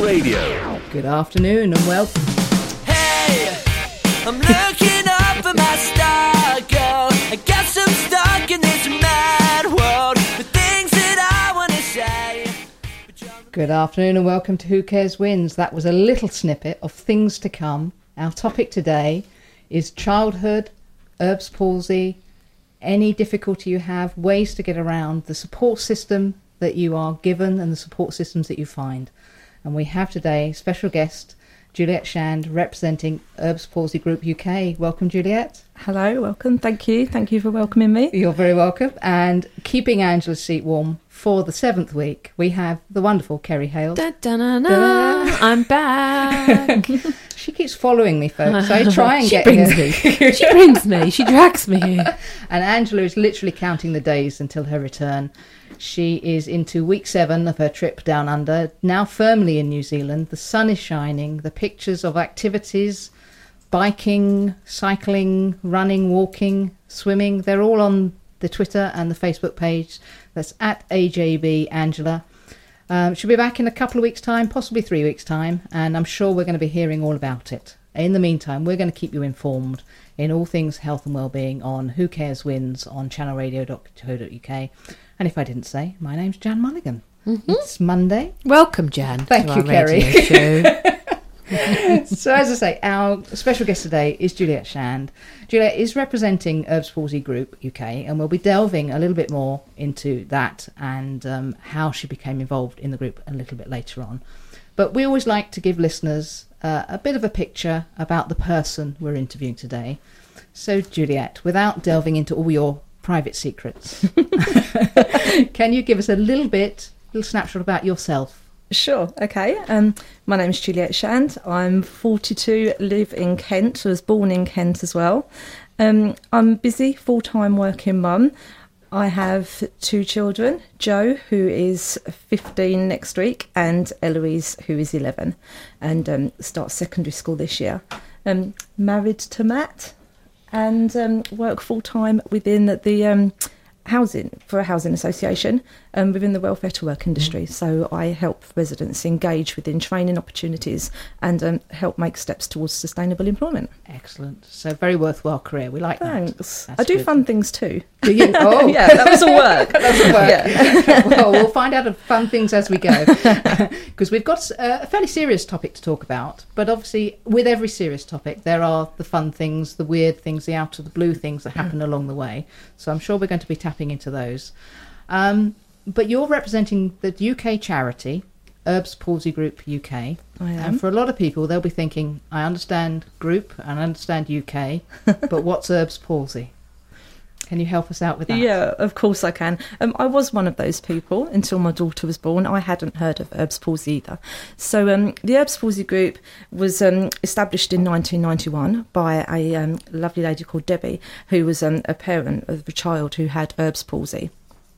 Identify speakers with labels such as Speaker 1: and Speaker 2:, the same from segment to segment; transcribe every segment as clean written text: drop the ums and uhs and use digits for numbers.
Speaker 1: Radio.
Speaker 2: Good afternoon and welcome.
Speaker 3: Hey, I'm looking up at my star, girl. I guess I'm stuck in this mad world with things that I want to say.
Speaker 2: Good afternoon and welcome to Who Cares Wins. That was a little snippet of things to come. Our topic today is childhood, Erb's palsy, any difficulty you have, ways to get around, the support system that you are given and the support systems that you find. And we have today special guest Juliet Shand representing Erb's Palsy Group UK. Welcome, Juliet.
Speaker 4: Hello, welcome. Thank you for welcoming me.
Speaker 2: You're very welcome. And keeping Angela's seat warm for the 7th week, we have the wonderful Kerry Hale.
Speaker 5: Da-da-na-na. I'm back.
Speaker 2: She keeps following me, folks. I try and get
Speaker 5: brings
Speaker 2: here.
Speaker 5: me. She brings me. She drags me here.
Speaker 2: And Angela is literally counting the days until her return. She is into week 7 of her trip down under, now firmly in New Zealand. The sun is shining. The pictures of activities, biking, cycling, running, walking, swimming, they're all on the Twitter and the Facebook page. That's at AJB Angela. She'll be back in a couple of weeks' time, possibly 3 weeks' time, and I'm sure we're going to be hearing all about it. In the meantime, we're going to keep you informed in all things health and wellbeing on Who Cares Wins on channelradio.co.uk. And if I didn't say, my name's Jan Mulligan. Mm-hmm. It's Monday.
Speaker 5: Welcome, Jan.
Speaker 2: Thank you, Kerry. So, as I say, our special guest today is Juliet Shand. Juliet is representing Erb's Palsy Group UK, and we'll be delving a little bit more into that and how she became involved in the group a little bit later on. But we always like to give listeners a bit of a picture about the person we're interviewing today. So, Juliet, without delving into all your private secrets, can you give us a little snapshot about yourself?
Speaker 4: Sure, okay. My name is Juliet Shand. I'm 42, live in Kent. I was born in Kent as well. I'm a busy, full-time working mum. I have 2 children, Joe, who is 15 next week, and Eloise, who is 11, and starts secondary school this year. Married to Matt, and work full-time within the for a housing association within the welfare to work industry. So I help residents engage within training opportunities and help make steps towards sustainable employment.
Speaker 2: Excellent. So very worthwhile career. We like
Speaker 4: Thanks.
Speaker 2: that.
Speaker 4: I do fun things too.
Speaker 2: Do you? Oh,
Speaker 4: yeah, that was all work.
Speaker 2: That's all work.
Speaker 4: Yeah.
Speaker 2: Well, we'll find out of fun things as we go, because we've got a fairly serious topic to talk about. But obviously, with every serious topic, there are the fun things, the weird things, the out of the blue things that happen along the way. So I'm sure we're going to be tapping into those. But you're representing the UK charity, Erb's Palsy Group UK.
Speaker 4: I am.
Speaker 2: And for a lot of people, they'll be thinking, I understand group and I understand UK, but what's Erb's Palsy? Can you help us out with that?
Speaker 4: Yeah, of course I can. I was one of those people until my daughter was born. I hadn't heard of Erb's Palsy either. So the Erb's Palsy Group was established in 1991 by a lovely lady called Debbie, who was a parent of a child who had Erb's Palsy.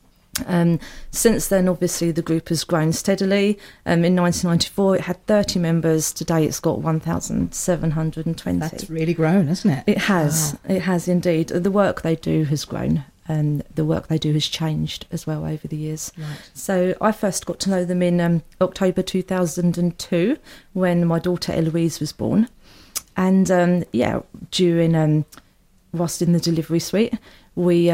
Speaker 4: Since then, obviously, the group has grown steadily. In 1994, it had 30 members. Today, it's got 1,720.
Speaker 2: That's really grown, hasn't it?
Speaker 4: It has.
Speaker 2: Wow.
Speaker 4: It has indeed. The work they do has grown, and the work they do has changed as well over the years.
Speaker 2: Right.
Speaker 4: So I first got to know them in October 2002 when my daughter Eloise was born. And, during, whilst in the delivery suite, we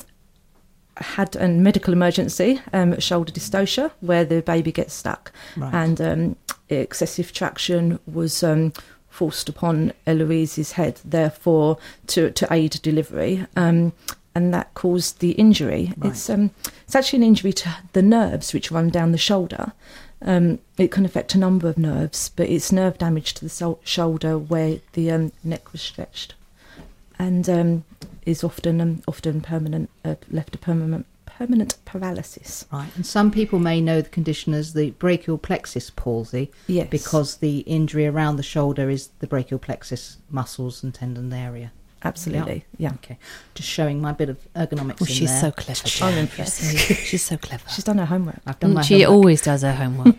Speaker 4: had a medical emergency, shoulder dystocia, where the baby gets stuck.
Speaker 2: Right.
Speaker 4: And excessive traction was forced upon Eloise's head, therefore to aid delivery, and that caused the injury.
Speaker 2: Right.
Speaker 4: It's actually an injury to the nerves which run down the shoulder. It can affect a number of nerves, but it's nerve damage to the shoulder where the neck was stretched, and is often permanent, left a permanent paralysis.
Speaker 2: Right, and some people may know the condition as the brachial plexus palsy,
Speaker 4: Yes.
Speaker 2: because the injury around the shoulder is the brachial plexus muscles and tendon area.
Speaker 4: Absolutely, yeah.
Speaker 2: Okay, just showing my bit of ergonomics.
Speaker 5: Well,
Speaker 2: in
Speaker 5: she's
Speaker 2: there.
Speaker 5: so clever.
Speaker 4: I'm
Speaker 5: Jan.
Speaker 4: impressed.
Speaker 5: She's so clever.
Speaker 4: She's done her homework.
Speaker 2: I've done my
Speaker 5: She
Speaker 2: homework.
Speaker 5: always does her homework.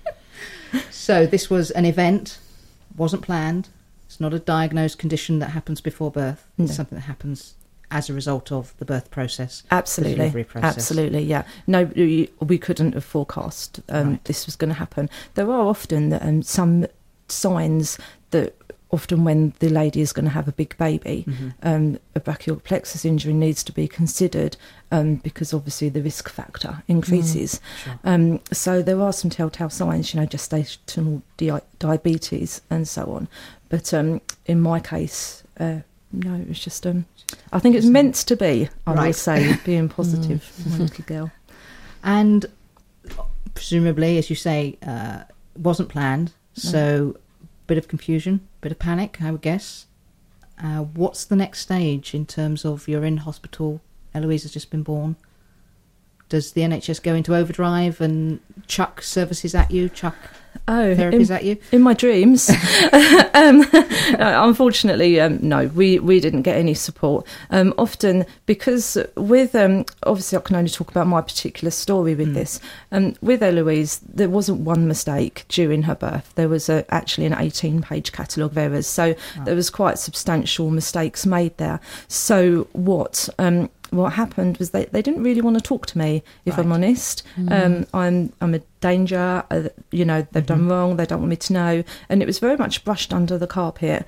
Speaker 2: So this was an event, wasn't planned. It's not a diagnosed condition that happens before birth. It's
Speaker 4: No.
Speaker 2: something that happens as a result of the birth process,
Speaker 4: Absolutely,
Speaker 2: the delivery process.
Speaker 4: absolutely, yeah. No, we couldn't have forecast this was going to happen. There are often some signs that often when the lady is going to have a big baby, a brachial plexus injury needs to be considered because obviously the risk factor increases. So there are some telltale signs, gestational diabetes and so on. But in my case, no, it was just, I think it's meant to be, I will say, being positive for my little girl.
Speaker 2: And presumably, as you say, wasn't planned, so bit of confusion, bit of panic, I would guess. What's the next stage in terms of you're in hospital, Eloise has just been born? Does the NHS go into overdrive and chuck services at you, chuck therapies at you?
Speaker 4: In my dreams. Unfortunately, no, we didn't get any support. Often, because with, obviously I can only talk about my particular story with this. With Eloise, there wasn't one mistake during her birth. There was actually an 18-page catalogue of errors. So there was quite substantial mistakes made there. So what happened was they didn't really want to talk to me, if I'm honest. I'm a danger, they've done wrong, they don't want me to know. And it was very much brushed under the carpet.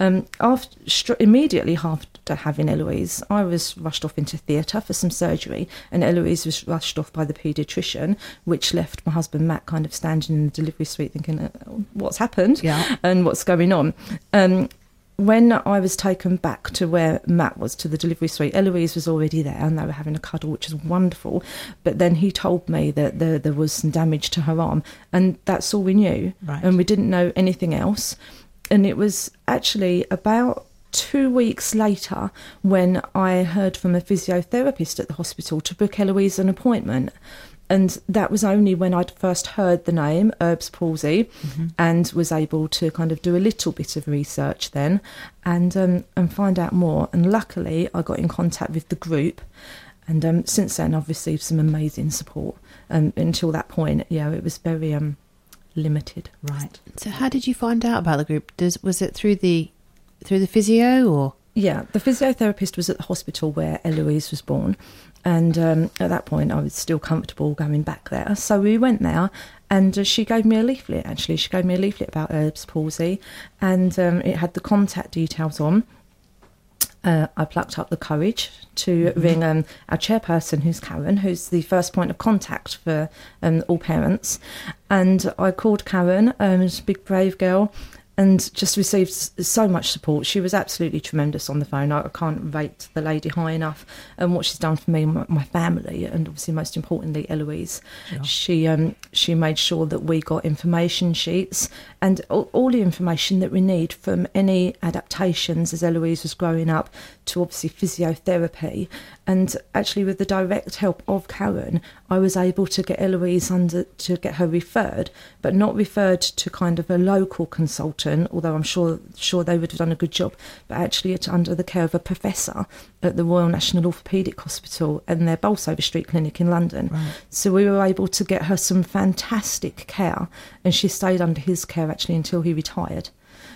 Speaker 4: Immediately after having Eloise, I was rushed off into theatre for some surgery, and Eloise was rushed off by the paediatrician, which left my husband Matt kind of standing in the delivery suite thinking, what's happened and what's going on. When I was taken back to where Matt was, to the delivery suite, Eloise was already there and they were having a cuddle, which is wonderful. But then he told me that there was some damage to her arm, and that's all we knew. And we didn't know anything else. And it was actually about 2 weeks later when I heard from a physiotherapist at the hospital to book Eloise an appointment. And that was only when I'd first heard the name, Erb's palsy, and was able to kind of do a little bit of research then and find out more. And luckily, I got in contact with the group. And since then, I've received some amazing support. Until that point, it was very limited.
Speaker 2: Right.
Speaker 5: So how did you find out about the group? Was it through the physio or?
Speaker 4: Yeah, the physiotherapist was at the hospital where Eloise was born. And at that point, I was still comfortable going back there. So we went there, and she gave me a leaflet, actually. She gave me a leaflet about Erb's palsy, and it had the contact details on. I plucked up the courage to ring our chairperson, who's Karen, who's the first point of contact for all parents. And I called Karen, she's a big, brave girl, and just received so much support. She was absolutely tremendous on the phone. I can't rate the lady high enough, and what she's done for me and my family, and obviously most importantly Eloise. She made sure that we got information sheets and all the information that we need from any adaptations as Eloise was growing up to obviously physiotherapy. And actually with the direct help of Karen, I was able to get Eloise to get her referred, but not referred to kind of a local consultant, although I'm sure they would have done a good job, but actually it's under the care of a professor at the Royal National Orthopaedic Hospital and their Bolsover Street Clinic in London. Right. So we were able to get her some fantastic care, and she stayed under his care actually until he retired.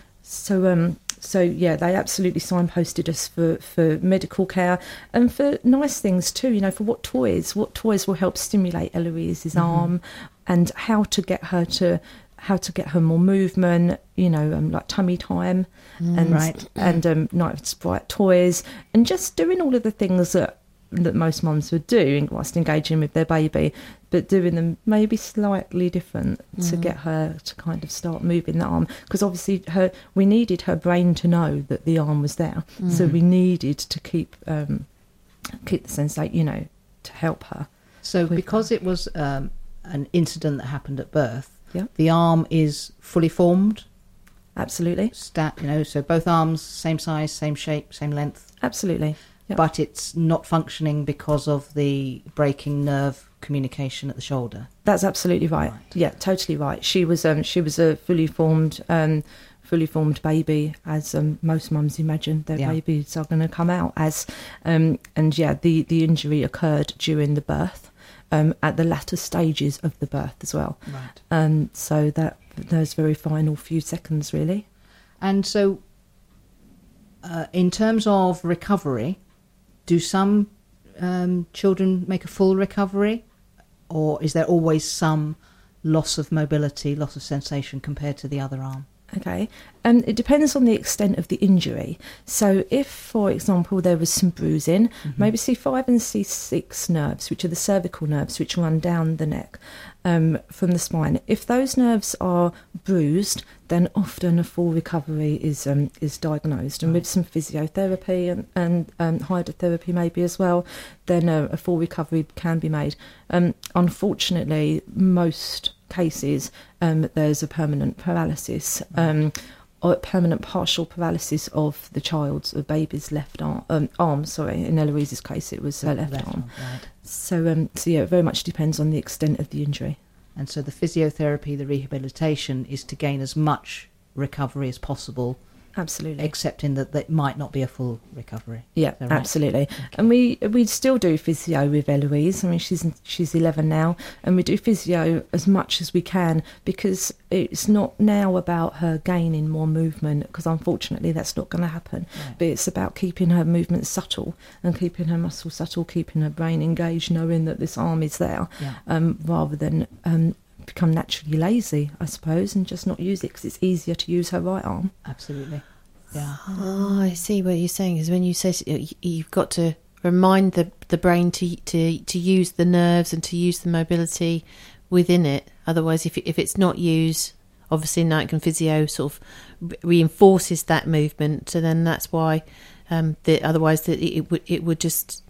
Speaker 4: So yeah, they absolutely signposted us for medical care and for nice things too, for what toys will help stimulate Eloise's arm, and how to get her more movement, like tummy time and night sprite toys, and just doing all of the things that most mums would do whilst engaging with their baby, but doing them maybe slightly different to get her to kind of start moving the arm, because obviously we needed her brain to know that the arm was there, so we needed to keep the sensate, to help her.
Speaker 2: So because it was an incident that happened at birth, the arm is fully formed?
Speaker 4: Absolutely.
Speaker 2: So both arms, same size, same shape, same length?
Speaker 4: Absolutely. Yep.
Speaker 2: But it's not functioning because of the breaking nerve communication at the shoulder.
Speaker 4: That's absolutely right. Yeah, totally right. She was a fully formed baby, as most mums imagine their babies are going to come out as. The injury occurred during the birth, at the latter stages of the birth as well. Right. So that those very final few seconds really.
Speaker 2: And so, in terms of recovery, do some children make a full recovery, or is there always some loss of mobility, loss of sensation compared to the other arm?
Speaker 4: Okay, it depends on the extent of the injury. So if, for example, there was some bruising, maybe C5 and C6 nerves, which are the cervical nerves which run down the neck from the spine, if those nerves are bruised, then often a full recovery is diagnosed. And with some physiotherapy and hydrotherapy maybe as well, then a full recovery can be made. Unfortunately, most cases there's a permanent paralysis or permanent partial paralysis of the child's or baby's left arm. Sorry, in Eloise's case it was her left arm.
Speaker 2: Right.
Speaker 4: So yeah, it very much depends on the extent of the injury.
Speaker 2: And so the physiotherapy, the rehabilitation is to gain as much recovery as possible,
Speaker 4: Absolutely.
Speaker 2: accepting that that might not be a full recovery.
Speaker 4: Yeah,
Speaker 2: Is that right?
Speaker 4: absolutely. And we still do physio with Eloise. I mean, she's 11 now, and we do physio as much as we can because it's not now about her gaining more movement, because unfortunately that's not going to happen.
Speaker 2: Right.
Speaker 4: But it's about keeping her movement subtle and keeping her muscle subtle, keeping her brain engaged, knowing that this arm is there,
Speaker 2: Yeah.
Speaker 4: rather than become naturally lazy, I suppose, and just not use it because it's easier to use her right arm.
Speaker 2: Absolutely. Yeah.
Speaker 5: Oh, I see what you're saying. Is when you say you've got to remind the brain to use the nerves and to use the mobility within it. Otherwise, if it's not used, obviously Nike and physio sort of reinforces that movement. So then that's why otherwise it would just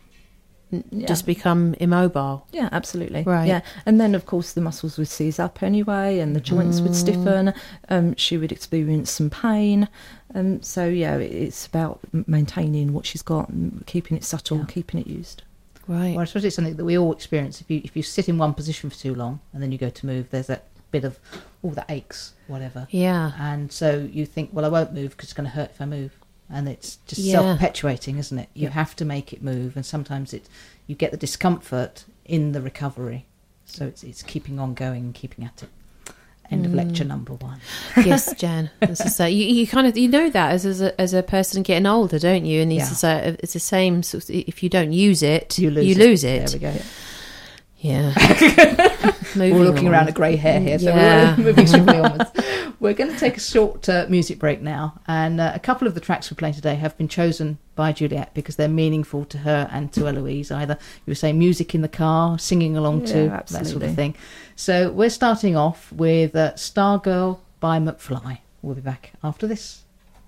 Speaker 5: become immobile.
Speaker 4: Yeah, absolutely.
Speaker 5: Right.
Speaker 4: Yeah, and then of course the muscles would seize up anyway, and the joints would stiffen. She would experience some pain. So yeah, it's about maintaining what she's got, and keeping it subtle,
Speaker 2: Yeah.
Speaker 4: keeping it used.
Speaker 5: Right.
Speaker 2: Well, I suppose it's something that we all experience. If you sit in one position for too long and then you go to move, there's that bit of, that aches, whatever.
Speaker 5: Yeah.
Speaker 2: And so you think, well, I won't move because it's going to hurt if I move. And it's just
Speaker 5: Yeah.
Speaker 2: self-perpetuating, isn't it? You have to make it move, and sometimes you get the discomfort in the recovery. So it's keeping on going and keeping at it. End of lecture number 1.
Speaker 5: Yes, Jan. As I say, you kind of know that as a person getting older, don't you? And it's the same. Sort of, if you don't use it, you lose it.
Speaker 2: There we go.
Speaker 5: Yeah.
Speaker 2: We're looking around a grey hair here, so
Speaker 5: Yeah.
Speaker 2: we're moving swiftly onwards. We're going to take a short music break now, and a couple of the tracks we play today have been chosen by Juliet because they're meaningful to her and to Eloise. Either you were saying music in the car, singing along to, that sort
Speaker 4: absolutely.
Speaker 2: of thing. So we're starting off with Stargirl by McFly. We'll be back after this.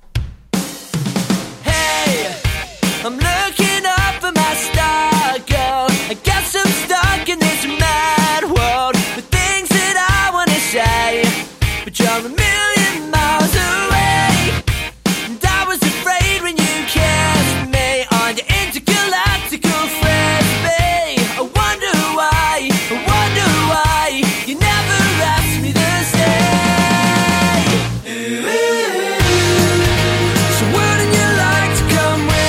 Speaker 3: Hey, I'm looking up at my star girl. I guess I'm stuck in this mad world with things that I want to say, but you're a million miles away. And I was afraid when you kissed me on the intergalactical frisbee. I wonder why you never asked me to stay. So wouldn't you like to come with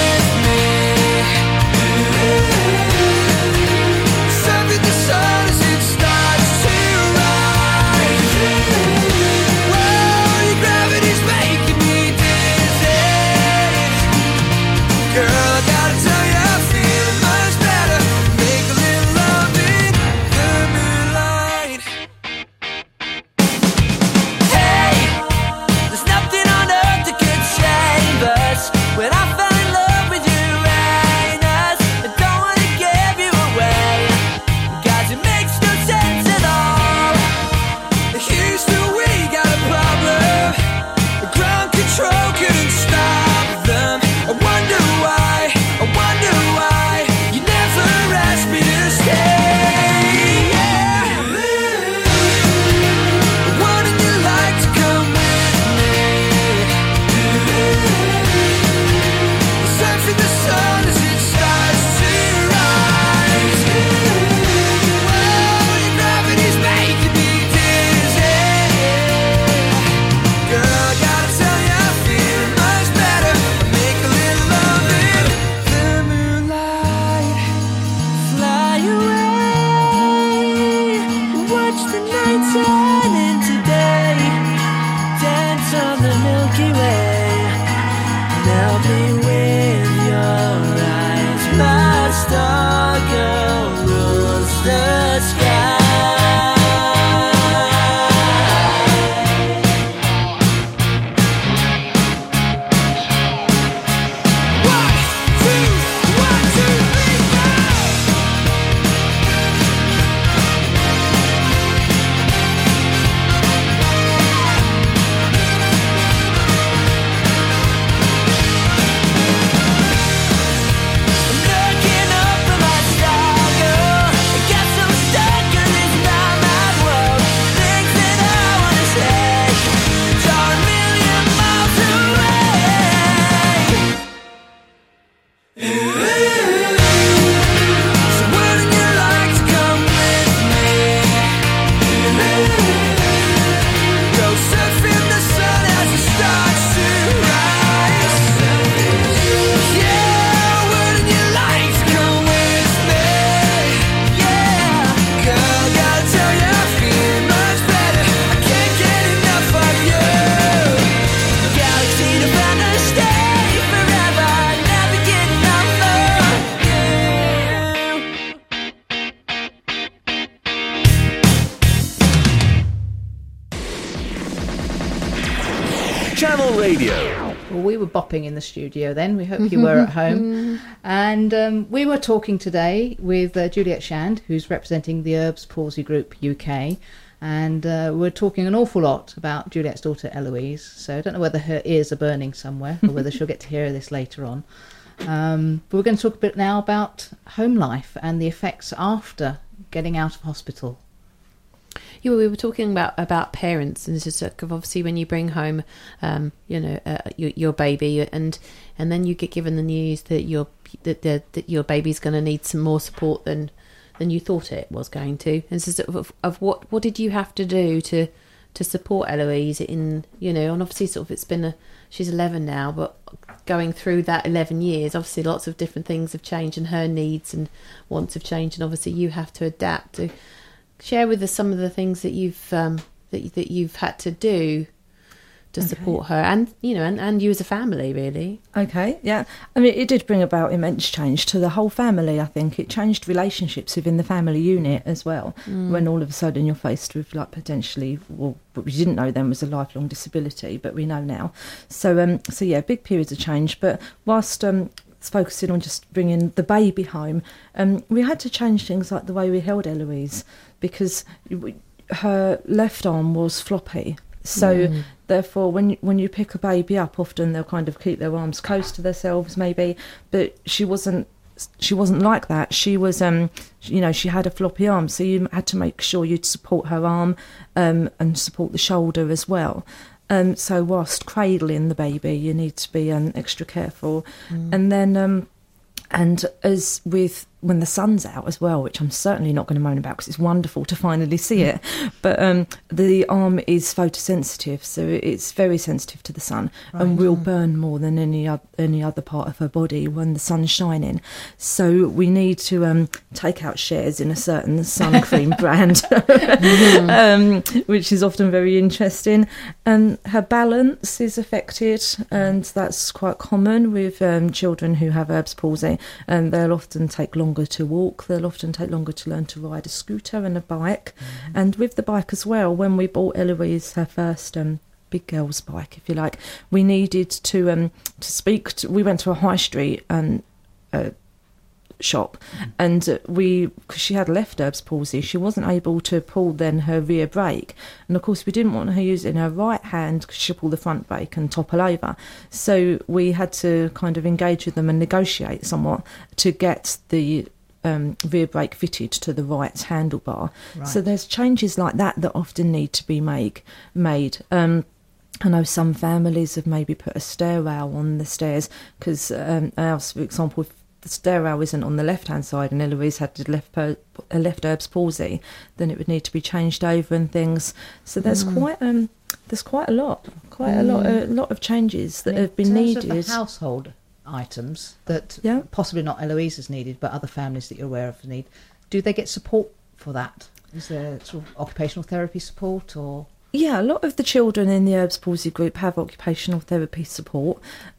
Speaker 1: Radio.
Speaker 2: Well, we were bopping in the studio then. We hope you were at home. And we were talking today with Juliet Shand, who's representing the Herbs Palsy Group UK. And we're talking an awful lot about Juliet's daughter Eloise. So I don't know whether her ears are burning somewhere or whether she'll get to hear this later on. But we're going to talk a bit now about home life and the effects after getting out of hospital.
Speaker 5: Yeah, we were talking about parents, and it's just like, obviously when you bring home, your baby, and then you get given the news that your baby's going to need some more support than you thought it was going to. And so of what did you have to do to support Eloise in, and obviously sort of it's been she's 11 now, but going through that 11 years, obviously lots of different things have changed, and her needs and wants have changed, and obviously you have to adapt. To share with us some of the things that you've that you've had to do to support her, and and you as a family, really.
Speaker 4: Okay, yeah. I mean, it did bring about immense change to the whole family. I think it changed relationships within the family unit as well. When all of a sudden you're faced with potentially, well, what we didn't know then was a lifelong disability, but we know now. So yeah, big periods of change. But whilst focusing on just bringing the baby home, we had to change things like the way we held Eloise, because her left arm was floppy. So therefore, when you pick a baby up, often they'll kind of keep their arms close to themselves, maybe. But she wasn't like that. She was, she had a floppy arm, so you had to make sure you'd support her arm and support the shoulder as well. So whilst cradling the baby, you need to be extra careful. And then, and as with when the sun's out as well, which I'm certainly not going to moan about because it's wonderful to finally see it, but the arm is photosensitive, so it's very sensitive to the sun, and will burn more than any other part of her body when the sun's shining. So we need to take out shares in a certain sun cream brand, which is often very interesting. And her balance is affected, and that's quite common with children who have Erb's palsy, and they'll often take longer to walk, they'll often take longer to learn to ride a scooter and a bike. And with the bike as well, when we bought Eloise her first big girl's bike, if you like, we needed to we went to a high street shop, and because she had left Erb's palsy, she wasn't able to pull then her rear brake, and of course we didn't want her using her right hand because she'll pull the front brake and topple over. So we had to kind of engage with them and negotiate somewhat to get the rear brake fitted to the right handlebar. So there's changes like that often need to be made. I know some families have maybe put a stair rail on the stairs because ours, for example, if the stair rail isn't on the left-hand side and Eloise had a left Erb's palsy, then it would need to be changed over and things. So there's quite a lot of changes that have been needed.
Speaker 2: In terms of the household items that possibly not Eloise has needed, but other families that you're aware of need, do they get support for that? Is there sort of occupational therapy support or?
Speaker 4: Yeah, a lot of the children in the Erb's palsy group have occupational therapy support.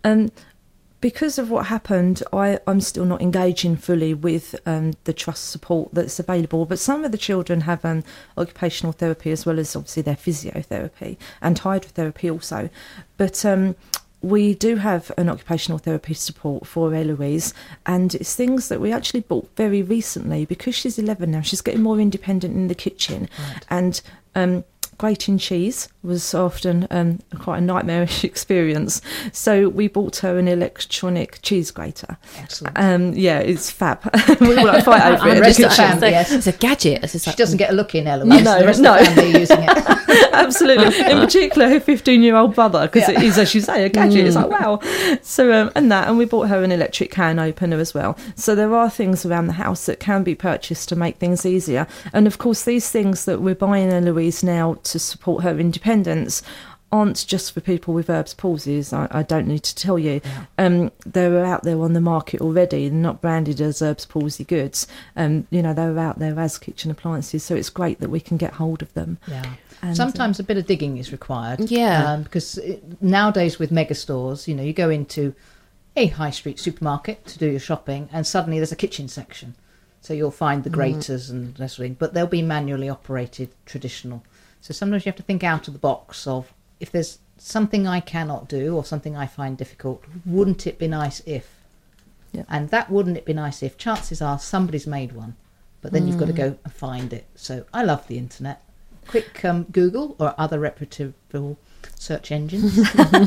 Speaker 4: Because of what happened, I'm still not engaging fully with the trust support that's available, but some of the children have occupational therapy as well as obviously their physiotherapy and hydrotherapy also. But we do have an occupational therapy support for Eloise, and it's things that we actually bought very recently because she's 11 now. She's getting more independent in the kitchen, and grating cheese was often quite a nightmarish experience. So we bought her an electronic cheese grater.
Speaker 2: Excellent.
Speaker 4: Yeah, it's fab. We all fight over it.
Speaker 5: It's a gadget.
Speaker 2: She doesn't get a look in, Eloise.
Speaker 4: No,
Speaker 2: the rest of the family are using it.
Speaker 4: Absolutely. In particular, her 15-year-old brother, because it is, as you say, a gadget. It's like, wow. So, and we bought her an electric can opener as well. So there are things around the house that can be purchased to make things easier. And of course, these things that we're buying Eloise now to support her independence aren't just for people with Erb's palsy. I don't need to tell you. They're out there on the market already, not branded as Erb's palsy goods. They're out there as kitchen appliances, so it's great that we can get hold of them.
Speaker 2: Yeah. And sometimes a bit of digging is required.
Speaker 5: Yeah.
Speaker 2: Because nowadays with mega stores, you go into a high street supermarket to do your shopping, and suddenly there's a kitchen section. So you'll find the graters and that sort of thing, but they'll be manually operated, traditional. So sometimes you have to think out of the box of, if there's something I cannot do or something I find difficult. Wouldn't it be nice if?
Speaker 4: Yeah.
Speaker 2: And that wouldn't it be nice if, chances are somebody's made one, but then you've got to go and find it. So I love the internet. Quick Google or other reputable search engines.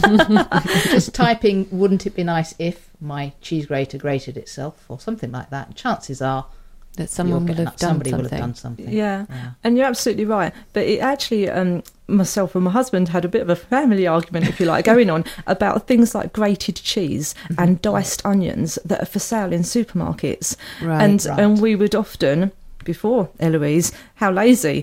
Speaker 2: Just typing, wouldn't it be nice if my cheese grater grated itself or something like that. Chances are
Speaker 5: that somebody will have done something.
Speaker 4: Yeah, and you're absolutely right. But it actually, myself and my husband had a bit of a family argument, if you like, going on about things like grated cheese and diced onions that are for sale in supermarkets. And we would often, before Eloise, how lazy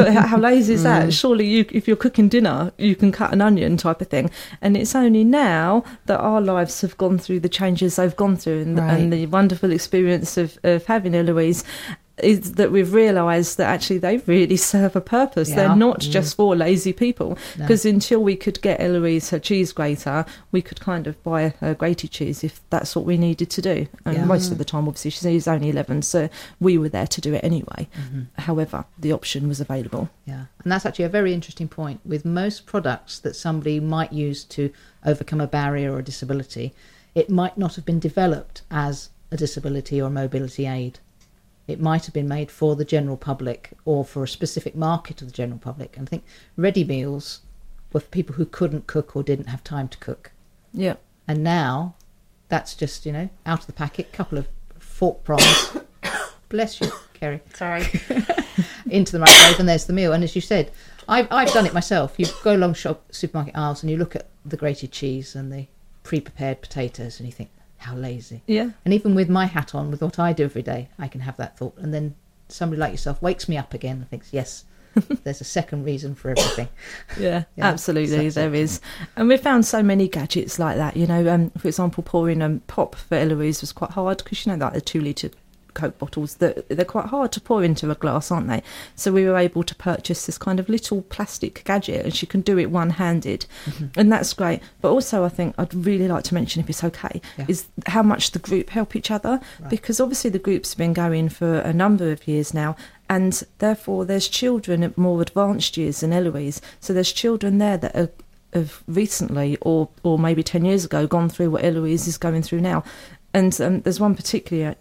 Speaker 4: is that? Surely if you're cooking dinner, you can cut an onion type of thing. And it's only now that our lives have gone through the changes they've gone through and the wonderful experience of having Eloise, is that we've realised that actually they really serve a purpose. Yeah. They're not just for lazy people. Because until we could get Eloise her cheese grater, we could kind of buy her grated cheese if that's what we needed to do. And most of the time, obviously, she's only 11, so we were there to do it anyway. However, the option was available.
Speaker 2: Yeah, and that's actually a very interesting point. With most products that somebody might use to overcome a barrier or a disability, it might not have been developed as a disability or mobility aid. It might have been made for the general public or for a specific market of the general public. And I think ready meals were for people who couldn't cook or didn't have time to cook.
Speaker 4: Yeah.
Speaker 2: And now that's just, out of the packet, couple of fork prongs. Bless you, Kerry.
Speaker 5: Sorry.
Speaker 2: Into the microwave, and there's the meal. And as you said, I've done it myself. You go along supermarket aisles and you look at the grated cheese and the pre-prepared potatoes and you think, how lazy.
Speaker 4: Yeah.
Speaker 2: And even with my hat on, with what I do every day, I can have that thought. And then somebody like yourself wakes me up again and thinks, yes, there's a second reason for everything.
Speaker 4: Yeah, absolutely, there is. And we found so many gadgets like that, for example, pouring pop for Eloise was quite hard because, like the 2-litre Coke bottles, they're quite hard to pour into a glass, aren't they? So we were able to purchase this kind of little plastic gadget, and she can do it one-handed, and that's great. But also, I think I'd really like to mention, if it's okay, is how much the group help each other, because obviously the group's been going for a number of years now, and therefore there's children at more advanced years than Eloise, so there's children there that have recently or maybe 10 years ago gone through what Eloise is going through now. And there's one particular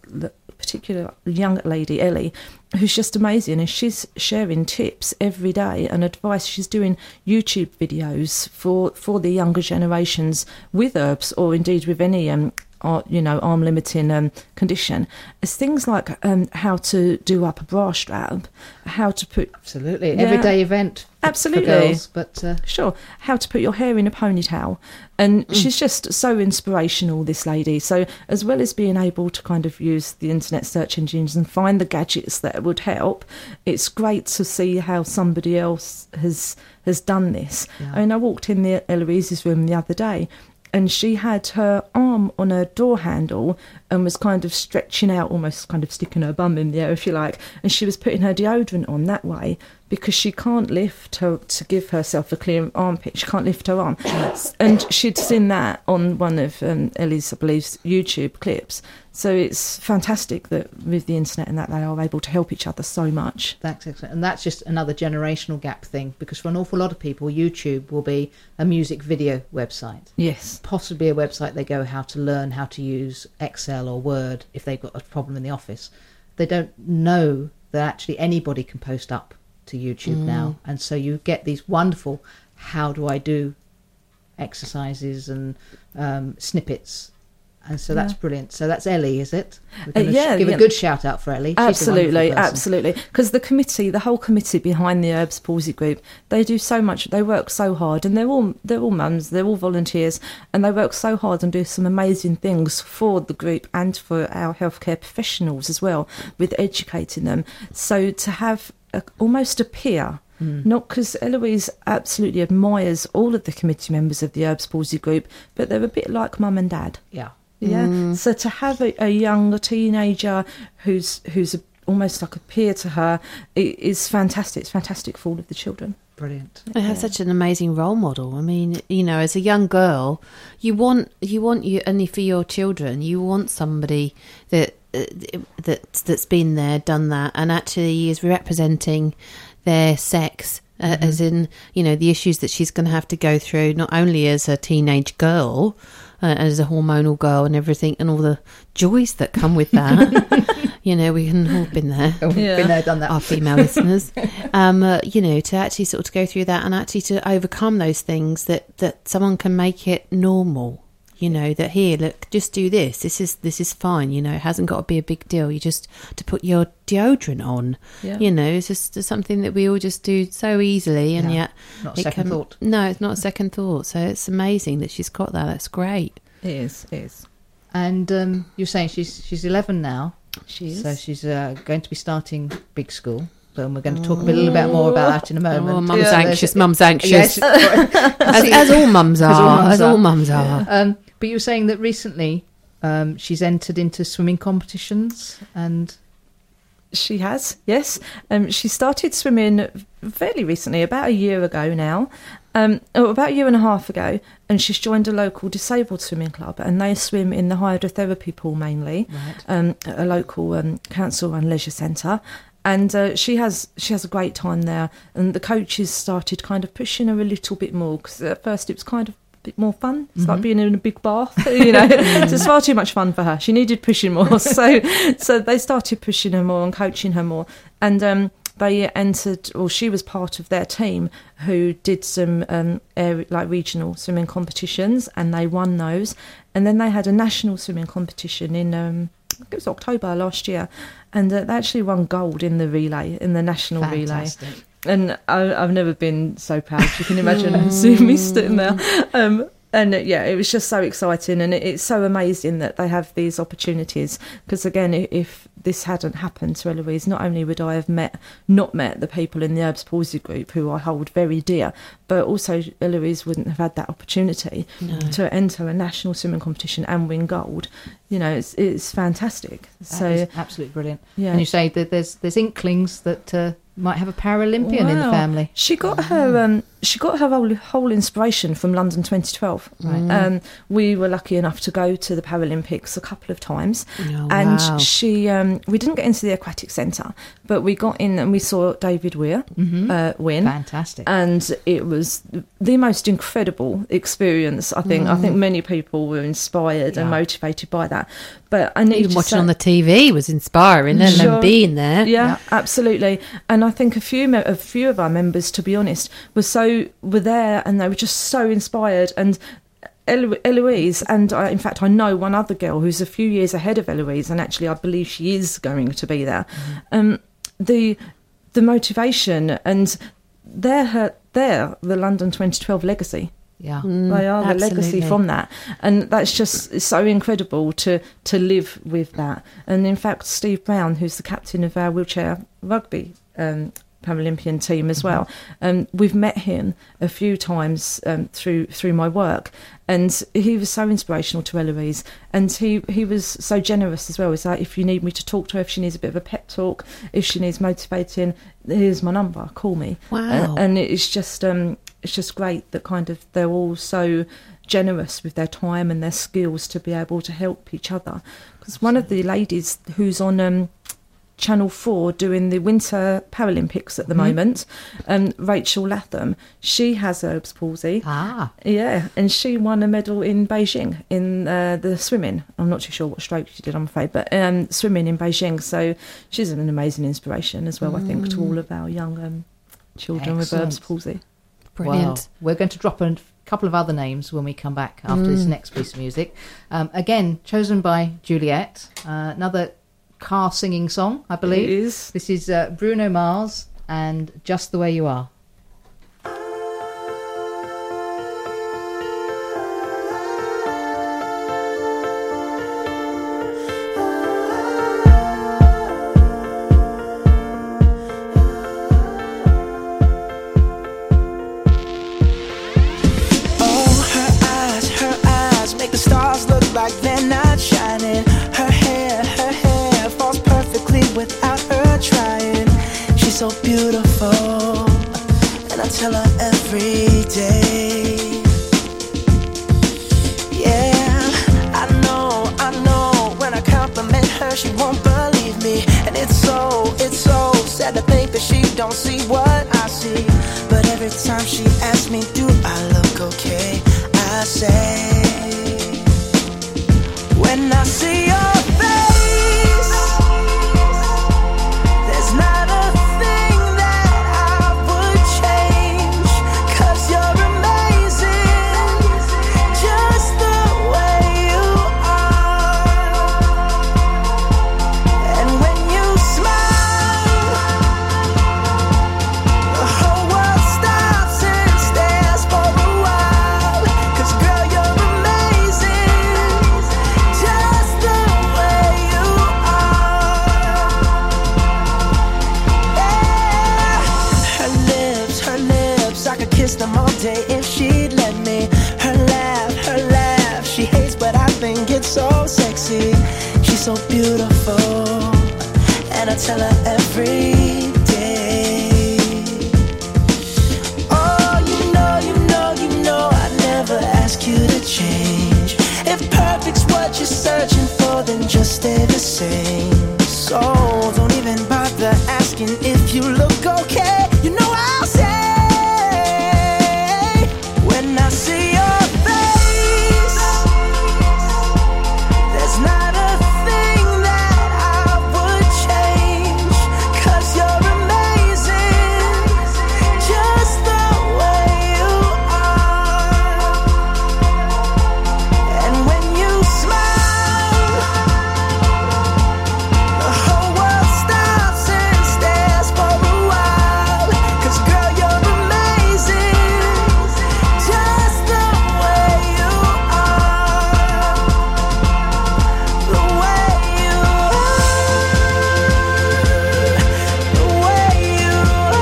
Speaker 4: young lady, Ellie, who's just amazing, and she's sharing tips every day and advice. She's doing YouTube videos for the younger generations with herbs, or indeed with any arm limiting condition. It's things like how to do up a bra strap, how to put everyday event for girls, but sure, how to put your hair in a ponytail. And she's just so inspirational, this lady. So as well as being able to kind of use the internet search engines and find the gadgets that would help, it's great to see how somebody else has done this. I mean, I walked in Eloise's room the other day, and she had her arm on a door handle and was kind of stretching out, almost kind of sticking her bum in the air, if you like. And she was putting her deodorant on that way because she can't lift her to give herself a clear armpit. She can't lift her arm. And she'd seen that on one of Ellie's, I believe, YouTube clips. So it's fantastic that with the internet and that they are able to help each other so much.
Speaker 2: That's excellent. And that's just another generational gap thing, because for an awful lot of people, YouTube will be a music video website.
Speaker 4: Yes.
Speaker 2: Possibly a website they go how to learn how to use Excel or Word if they've got a problem in the office. They don't know that actually anybody can post up to YouTube now. And so you get these wonderful how do I do exercises and snippets. And so that's brilliant. So that's Ellie, is it? We're going to give a good shout out for Ellie.
Speaker 4: Absolutely. Because the whole committee behind the Herbs Palsy Group, they do so much. They work so hard, and they're all mums, they're all volunteers, and they work so hard and do some amazing things for the group and for our healthcare professionals as well, with educating them. So to have almost a peer. Not because Eloise absolutely admires all of the committee members of the Herbs Palsy Group, but they're a bit like mum and dad. Yeah. So to have a young teenager who's almost like a peer to her is fantastic. It's fantastic for all of the children.
Speaker 2: Brilliant.
Speaker 5: They have such an amazing role model. I mean, as a young girl, you want only for your children, you want somebody that's been there, done that, and actually is representing their sex as in, you know, the issues that she's going to have to go through, not only as a teenage girl, as a hormonal girl and everything, and all the joys that come with that. You know, we can all been there.
Speaker 2: Been there, done that.
Speaker 5: Our female listeners, you know, to actually sort of go through that and actually to overcome those things, that someone can make it normal. You know, that here, look, just do this. This is fine. You know, it hasn't got to be a big deal. You just to put your deodorant on.
Speaker 4: Yeah.
Speaker 5: You know, it's just something that we all just do so easily, and yet
Speaker 2: Not a second thought.
Speaker 5: No, it's not a second thought. So it's amazing that she's got that. That's great.
Speaker 4: It is.
Speaker 2: And you're saying she's 11 now.
Speaker 4: She is.
Speaker 2: So she's going to be starting big school. But we're going to talk a little bit more about that in a moment.
Speaker 5: Oh, mum's
Speaker 2: Yeah,
Speaker 5: anxious.
Speaker 2: there's-
Speaker 5: Mum's anxious.
Speaker 2: Yes.
Speaker 5: As all mums are.
Speaker 2: As all mums
Speaker 5: are.
Speaker 2: But you were saying that recently she's entered into swimming competitions, and
Speaker 4: She has, yes. She started swimming fairly recently, about a year ago now, about a year and a half ago, and she's joined a local disabled swimming club, and they swim in the hydrotherapy pool mainly, a local council-run leisure centre. And she has a great time there, and the coaches started kind of pushing her a little bit more, because at first it was kind of bit more fun. It's like being in a big bath, you know. So it's far too much fun for her. She needed pushing more. So they started pushing her more and coaching her more. And they entered, or she was part of their team who did some regional swimming competitions, and they won those. And then they had a national swimming competition in it was October last year, and they actually won gold in the relay, in the national
Speaker 2: fantastic.
Speaker 4: relay. And I've never been so proud. You can imagine seeing me sitting there. And yeah, it was just so exciting, and it's so amazing that they have these opportunities. Because again, if this hadn't happened to Eloise, not only would I have not met the people in the Erbs Palsy group who I hold very dear, but also Eloise wouldn't have had that opportunity to enter a national swimming competition and win gold. You know, it's fantastic.
Speaker 2: That is absolutely brilliant.
Speaker 4: Yeah.
Speaker 2: And you say that there's inklings that might have a Paralympian in the family.
Speaker 4: She got her whole inspiration from London 2012.
Speaker 2: Right.
Speaker 4: We were lucky enough to go to the Paralympics a couple of times,
Speaker 5: Oh,
Speaker 4: and
Speaker 5: wow.
Speaker 4: she we didn't get into the aquatic centre, but we got in and we saw David Weir win.
Speaker 2: Fantastic.
Speaker 4: And it was the most incredible experience. I think many people were inspired and motivated by that. But I need
Speaker 5: Even
Speaker 4: to
Speaker 5: watching
Speaker 4: say,
Speaker 5: on the TV was inspiring, and
Speaker 4: Sure.
Speaker 5: then being there.
Speaker 4: yeah, absolutely. And I think a few of our members, to be honest, were there, and they were just so inspired. And Eloise, and in fact I know one other girl who's a few years ahead of Eloise, and actually I believe she is going to be there. The motivation, and they're the London 2012 legacy.
Speaker 2: Yeah.
Speaker 4: They are the legacy
Speaker 5: absolutely.
Speaker 4: from that, and that's just so incredible to live with that. And in fact, Steve Brown, who's the captain of our wheelchair rugby Paralympian team as well, we've met him a few times through my work, and he was so inspirational to Eloise, and he was so generous as well. It's like, if you need me to talk to her, if she needs a bit of a pep talk, if she needs motivating, here's my number, call me.
Speaker 5: Wow.
Speaker 4: And it's just great that kind of they're all so generous with their time and their skills to be able to help each other. Because one of the ladies who's on Channel 4 doing the Winter Paralympics at the moment, Rachel Latham, she has Erbs palsy.
Speaker 2: Ah.
Speaker 4: Yeah, and she won a medal in Beijing in the swimming. I'm not too sure what stroke she did, I'm afraid, but swimming in Beijing. So she's an amazing inspiration as well, I think, to all of our young children with
Speaker 2: Excellent.
Speaker 4: Erbs palsy.
Speaker 5: Brilliant.
Speaker 2: Well, we're going to drop a couple of other names when we come back after this next piece of music. Again, chosen by Juliet. Another car singing song, I believe.
Speaker 4: It is.
Speaker 2: This is Bruno Mars and Just the Way You Are.
Speaker 3: Her eyes make the stars look like they're not shining. Her hair falls perfectly without her trying. She's so beautiful, and I tell her every day. Yeah, I know, when I compliment her, she won't believe me. And it's so sad to think that she don't see what I see. But say. When I see your face, there's not a thing that I would change, 'cause you're amazing, just the way you are. And when you smile, the whole world stops and stares for a while, 'cause girl, you're amazing, just the way you are. Yeah. Her lips, I could kiss them all day if she'd let me. Her laugh, she hates but I think it's so sexy. She's so beautiful, and I tell her every day. Oh, you know, I never ask you to change. If perfect's what you're searching for, then just stay the same. So don't even bother asking if you look okay. You know I'll say, when I see your face, there's not a thing that I would change, 'cause you're amazing, just the way you are. And when you smile, the whole world stops and stares for a while, 'cause girl, you're amazing, just the way you are. The way you are, the way you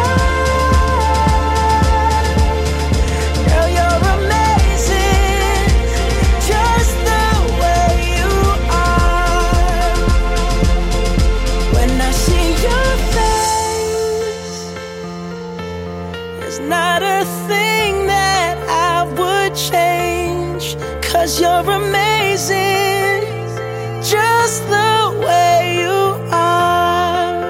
Speaker 3: are. Girl, you're amazing, just the way you are. When I see your face, there's not a thing that I would change, 'cause you're amazing, just the way you are.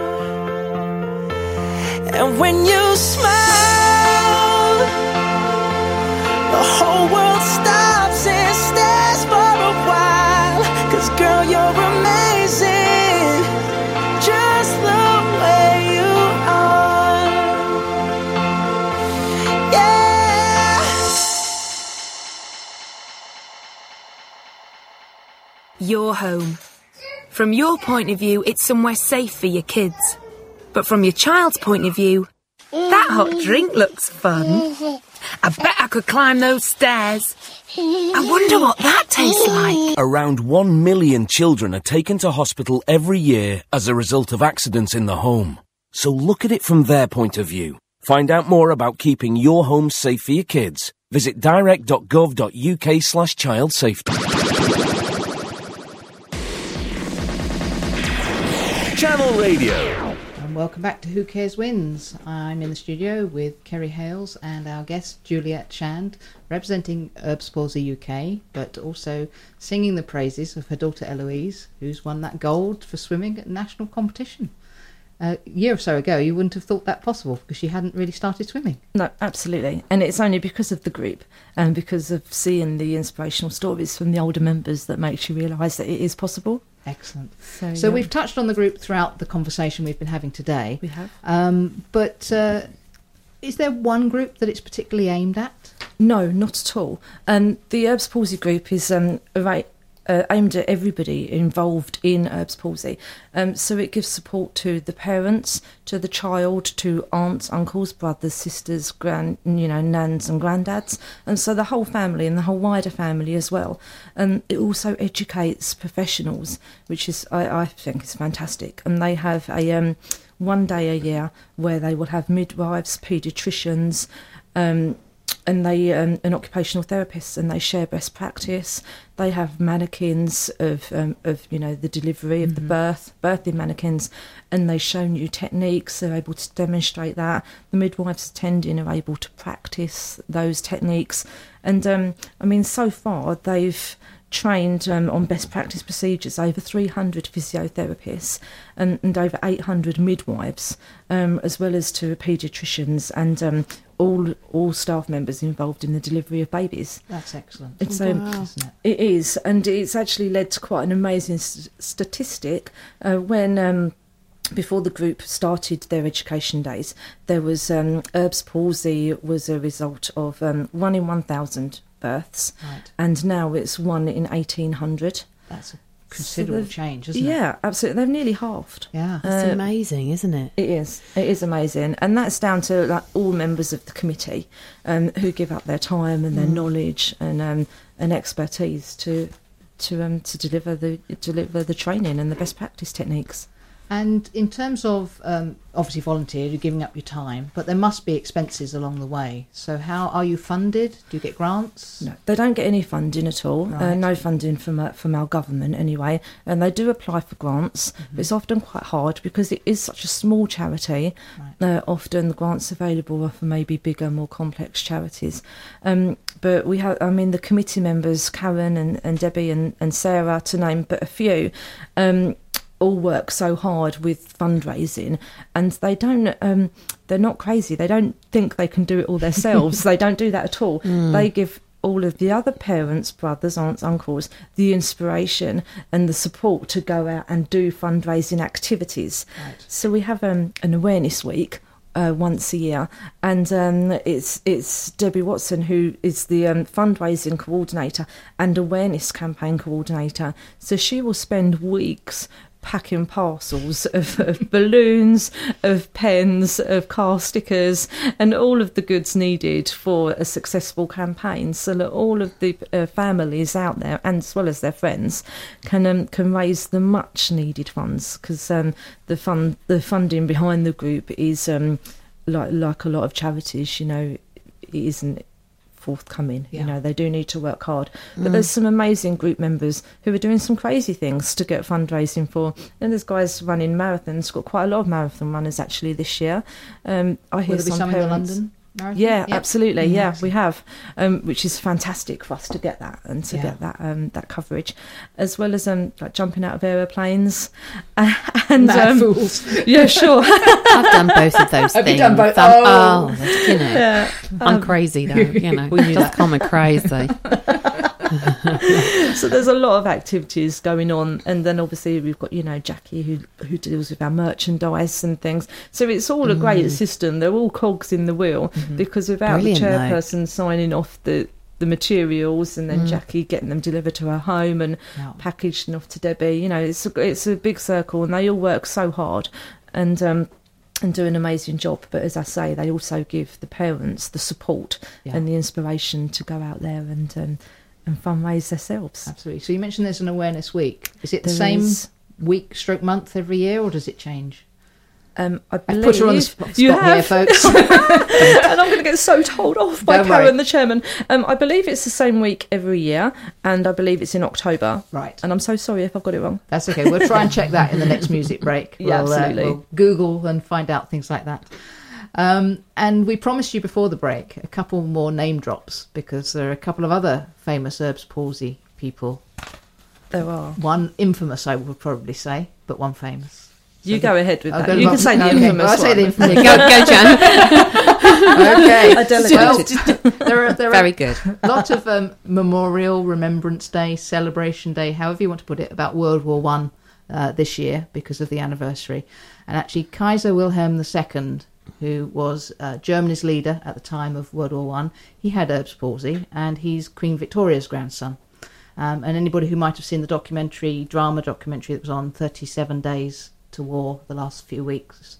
Speaker 3: And when you smile, the whole world stops and stares for a while, 'cause girl, you're amazing, just the way you are. Yeah.
Speaker 1: Your home. From your point of view, it's somewhere safe for your kids. But from your child's point of view, that hot drink looks fun. I bet I could climb those stairs. I wonder what that tastes like.
Speaker 6: Around 1 million children are taken to hospital every year as a result of accidents in the home. So look at it from their point of view. Find out more about keeping your home safe for your kids. Visit direct.gov.uk/child-safety.
Speaker 7: Channel Radio.
Speaker 2: And welcome back to Who Cares Wins. I'm in the studio with Kerry Hales and our guest Juliet Shand, representing Herbs Palsy UK, but also singing the praises of her daughter Eloise, who's won that gold for swimming at national competition. A year or so ago, you wouldn't have thought that possible because she hadn't really started swimming.
Speaker 4: No, absolutely. And it's only because of the group and because of seeing the inspirational stories from the older members that makes you realise that it is possible.
Speaker 2: Excellent.
Speaker 4: So
Speaker 2: So we've touched on the group throughout the conversation we've been having today.
Speaker 4: We have.
Speaker 2: But is there one group that it's particularly aimed at?
Speaker 4: No, not at all. The Herbs Palsy group is aimed at everybody involved in Herbs Palsy. So it gives support to the parents, to the child, to aunts, uncles, brothers, sisters, nans and granddads, and so the whole family and the whole wider family as well. It also educates professionals, which is I think is fantastic. And they have a one day a year where they will have midwives, paediatricians, and they and occupational therapists, and they share best practice. They have mannequins of the delivery of the birthing mannequins, and they show new techniques. They're able to demonstrate that. The midwives attending are able to practice those techniques, and so far they've trained on best practice procedures over 300 physiotherapists and over 800 midwives, as well as to paediatricians and all staff members involved in the delivery of babies.
Speaker 2: That's excellent.
Speaker 4: It's
Speaker 2: Wow. Isn't it?
Speaker 4: It is, and it's actually led to quite an amazing statistic when. Before the group started their education days, there was Erb's palsy was a result of 1 in 1,000 births,
Speaker 2: Right.
Speaker 4: and now it's 1 in 1,800.
Speaker 2: That's a considerable
Speaker 4: they've-
Speaker 2: change, isn't it?
Speaker 4: Yeah, absolutely. They've nearly halved.
Speaker 2: Yeah.
Speaker 5: It's amazing, isn't it?
Speaker 4: It is amazing, and that's down to like all members of the committee who give up their time and their knowledge and expertise to deliver the training and the best practice techniques.
Speaker 2: And in terms of obviously volunteer, you're giving up your time, but there must be expenses along the way. So how are you funded? Do you get grants?
Speaker 4: No, they don't get any funding at all.
Speaker 2: Right.
Speaker 4: No funding from our government anyway. And they do apply for grants, but it's often quite hard because it is such a small charity.
Speaker 2: Right.
Speaker 4: Often the grants available are for maybe bigger, more complex charities. But we have, the committee members, Karen and Debbie and Sarah, to name but a few, all work so hard with fundraising, and they don't they're not crazy. They don't think they can do it all themselves. They don't do that at all. They give all of the other parents, brothers, aunts, uncles, the inspiration and the support to go out and do fundraising activities.
Speaker 2: Right.
Speaker 4: So we have an awareness week once a year, and it's Debbie Watson who is the fundraising coordinator and awareness campaign coordinator. So she will spend weeks packing parcels of balloons, of pens, of car stickers, and all of the goods needed for a successful campaign, so that all of the families out there, and as well as their friends, can raise the much needed funds, because the funding behind the group is like a lot of charities, it isn't forthcoming.
Speaker 2: Yeah.
Speaker 4: They do need to work hard, but there's some amazing group members who are doing some crazy things to get fundraising for, and there's guys running marathons. Got quite a lot of marathon runners actually this year. I hear
Speaker 2: Will there be
Speaker 4: some
Speaker 2: some in the
Speaker 4: parents.
Speaker 2: London Marathon?
Speaker 4: Yeah,
Speaker 2: Yep.
Speaker 4: absolutely. Yeah,
Speaker 2: Excellent.
Speaker 4: we have, which is fantastic for us to get that and to
Speaker 2: Yeah.
Speaker 4: get that coverage, as well as like jumping out of aeroplanes and
Speaker 2: Mad fools.
Speaker 4: yeah, sure.
Speaker 5: I've done both of those
Speaker 2: Have you
Speaker 5: things.
Speaker 2: done both?
Speaker 5: Oh,
Speaker 4: Yeah.
Speaker 5: I'm crazy though.
Speaker 2: We knew
Speaker 5: Just
Speaker 2: that.
Speaker 5: common crazy.
Speaker 4: So there's a lot of activities going on, and then obviously we've got Jackie who deals with our merchandise and things. So it's all a great system. They're all cogs in the wheel, because without
Speaker 5: Brilliant,
Speaker 4: the
Speaker 5: though.
Speaker 4: chairperson signing off the materials, and then Jackie getting them delivered to her home and
Speaker 2: Yeah.
Speaker 4: packaged and off to Debbie, it's a big circle, and they all work so hard and do an amazing job. But as I say, they also give the parents the support
Speaker 2: Yeah.
Speaker 4: and the inspiration to go out there and fundraise themselves.
Speaker 2: Absolutely. So you mentioned there's an awareness week. Is it the
Speaker 4: There
Speaker 2: same
Speaker 4: is.
Speaker 2: week stroke month every year, or does it change?
Speaker 4: I
Speaker 2: I've
Speaker 4: believe
Speaker 2: put her on the spot
Speaker 4: you
Speaker 2: here,
Speaker 4: have,
Speaker 2: folks.
Speaker 4: and I'm going to get so told off by
Speaker 2: Don't
Speaker 4: Karen,
Speaker 2: worry.
Speaker 4: the chairman. I believe it's the same week every year, and I believe it's in October.
Speaker 2: Right.
Speaker 4: And I'm so sorry if I've got it wrong.
Speaker 2: That's okay. We'll try and check that in the next music break.
Speaker 4: Yeah,
Speaker 2: We'll,
Speaker 4: absolutely.
Speaker 2: We'll Google and find out things like that. And we promised you before the break a couple more name drops, because there are a couple of other famous Erb's palsy people.
Speaker 4: There are.
Speaker 2: One infamous, I would probably say, but one famous.
Speaker 4: You go ahead with
Speaker 2: I'll
Speaker 4: that.
Speaker 2: go
Speaker 4: You can
Speaker 2: with-
Speaker 4: say the
Speaker 2: okay,
Speaker 4: infamous
Speaker 2: I'll say
Speaker 4: one.
Speaker 2: the infamous.
Speaker 5: Go, Jan.
Speaker 2: Okay.
Speaker 4: I delegated.
Speaker 2: Well, there are
Speaker 5: Very good.
Speaker 2: lots of memorial, Remembrance Day, Celebration Day, however you want to put it, about World War One this year because of the anniversary. And actually, Kaiser Wilhelm II, who was Germany's leader at the time of World War One, he had Erb's palsy, and he's Queen Victoria's grandson. And anybody who might have seen the drama documentary that was on 37 Days to War the last few weeks,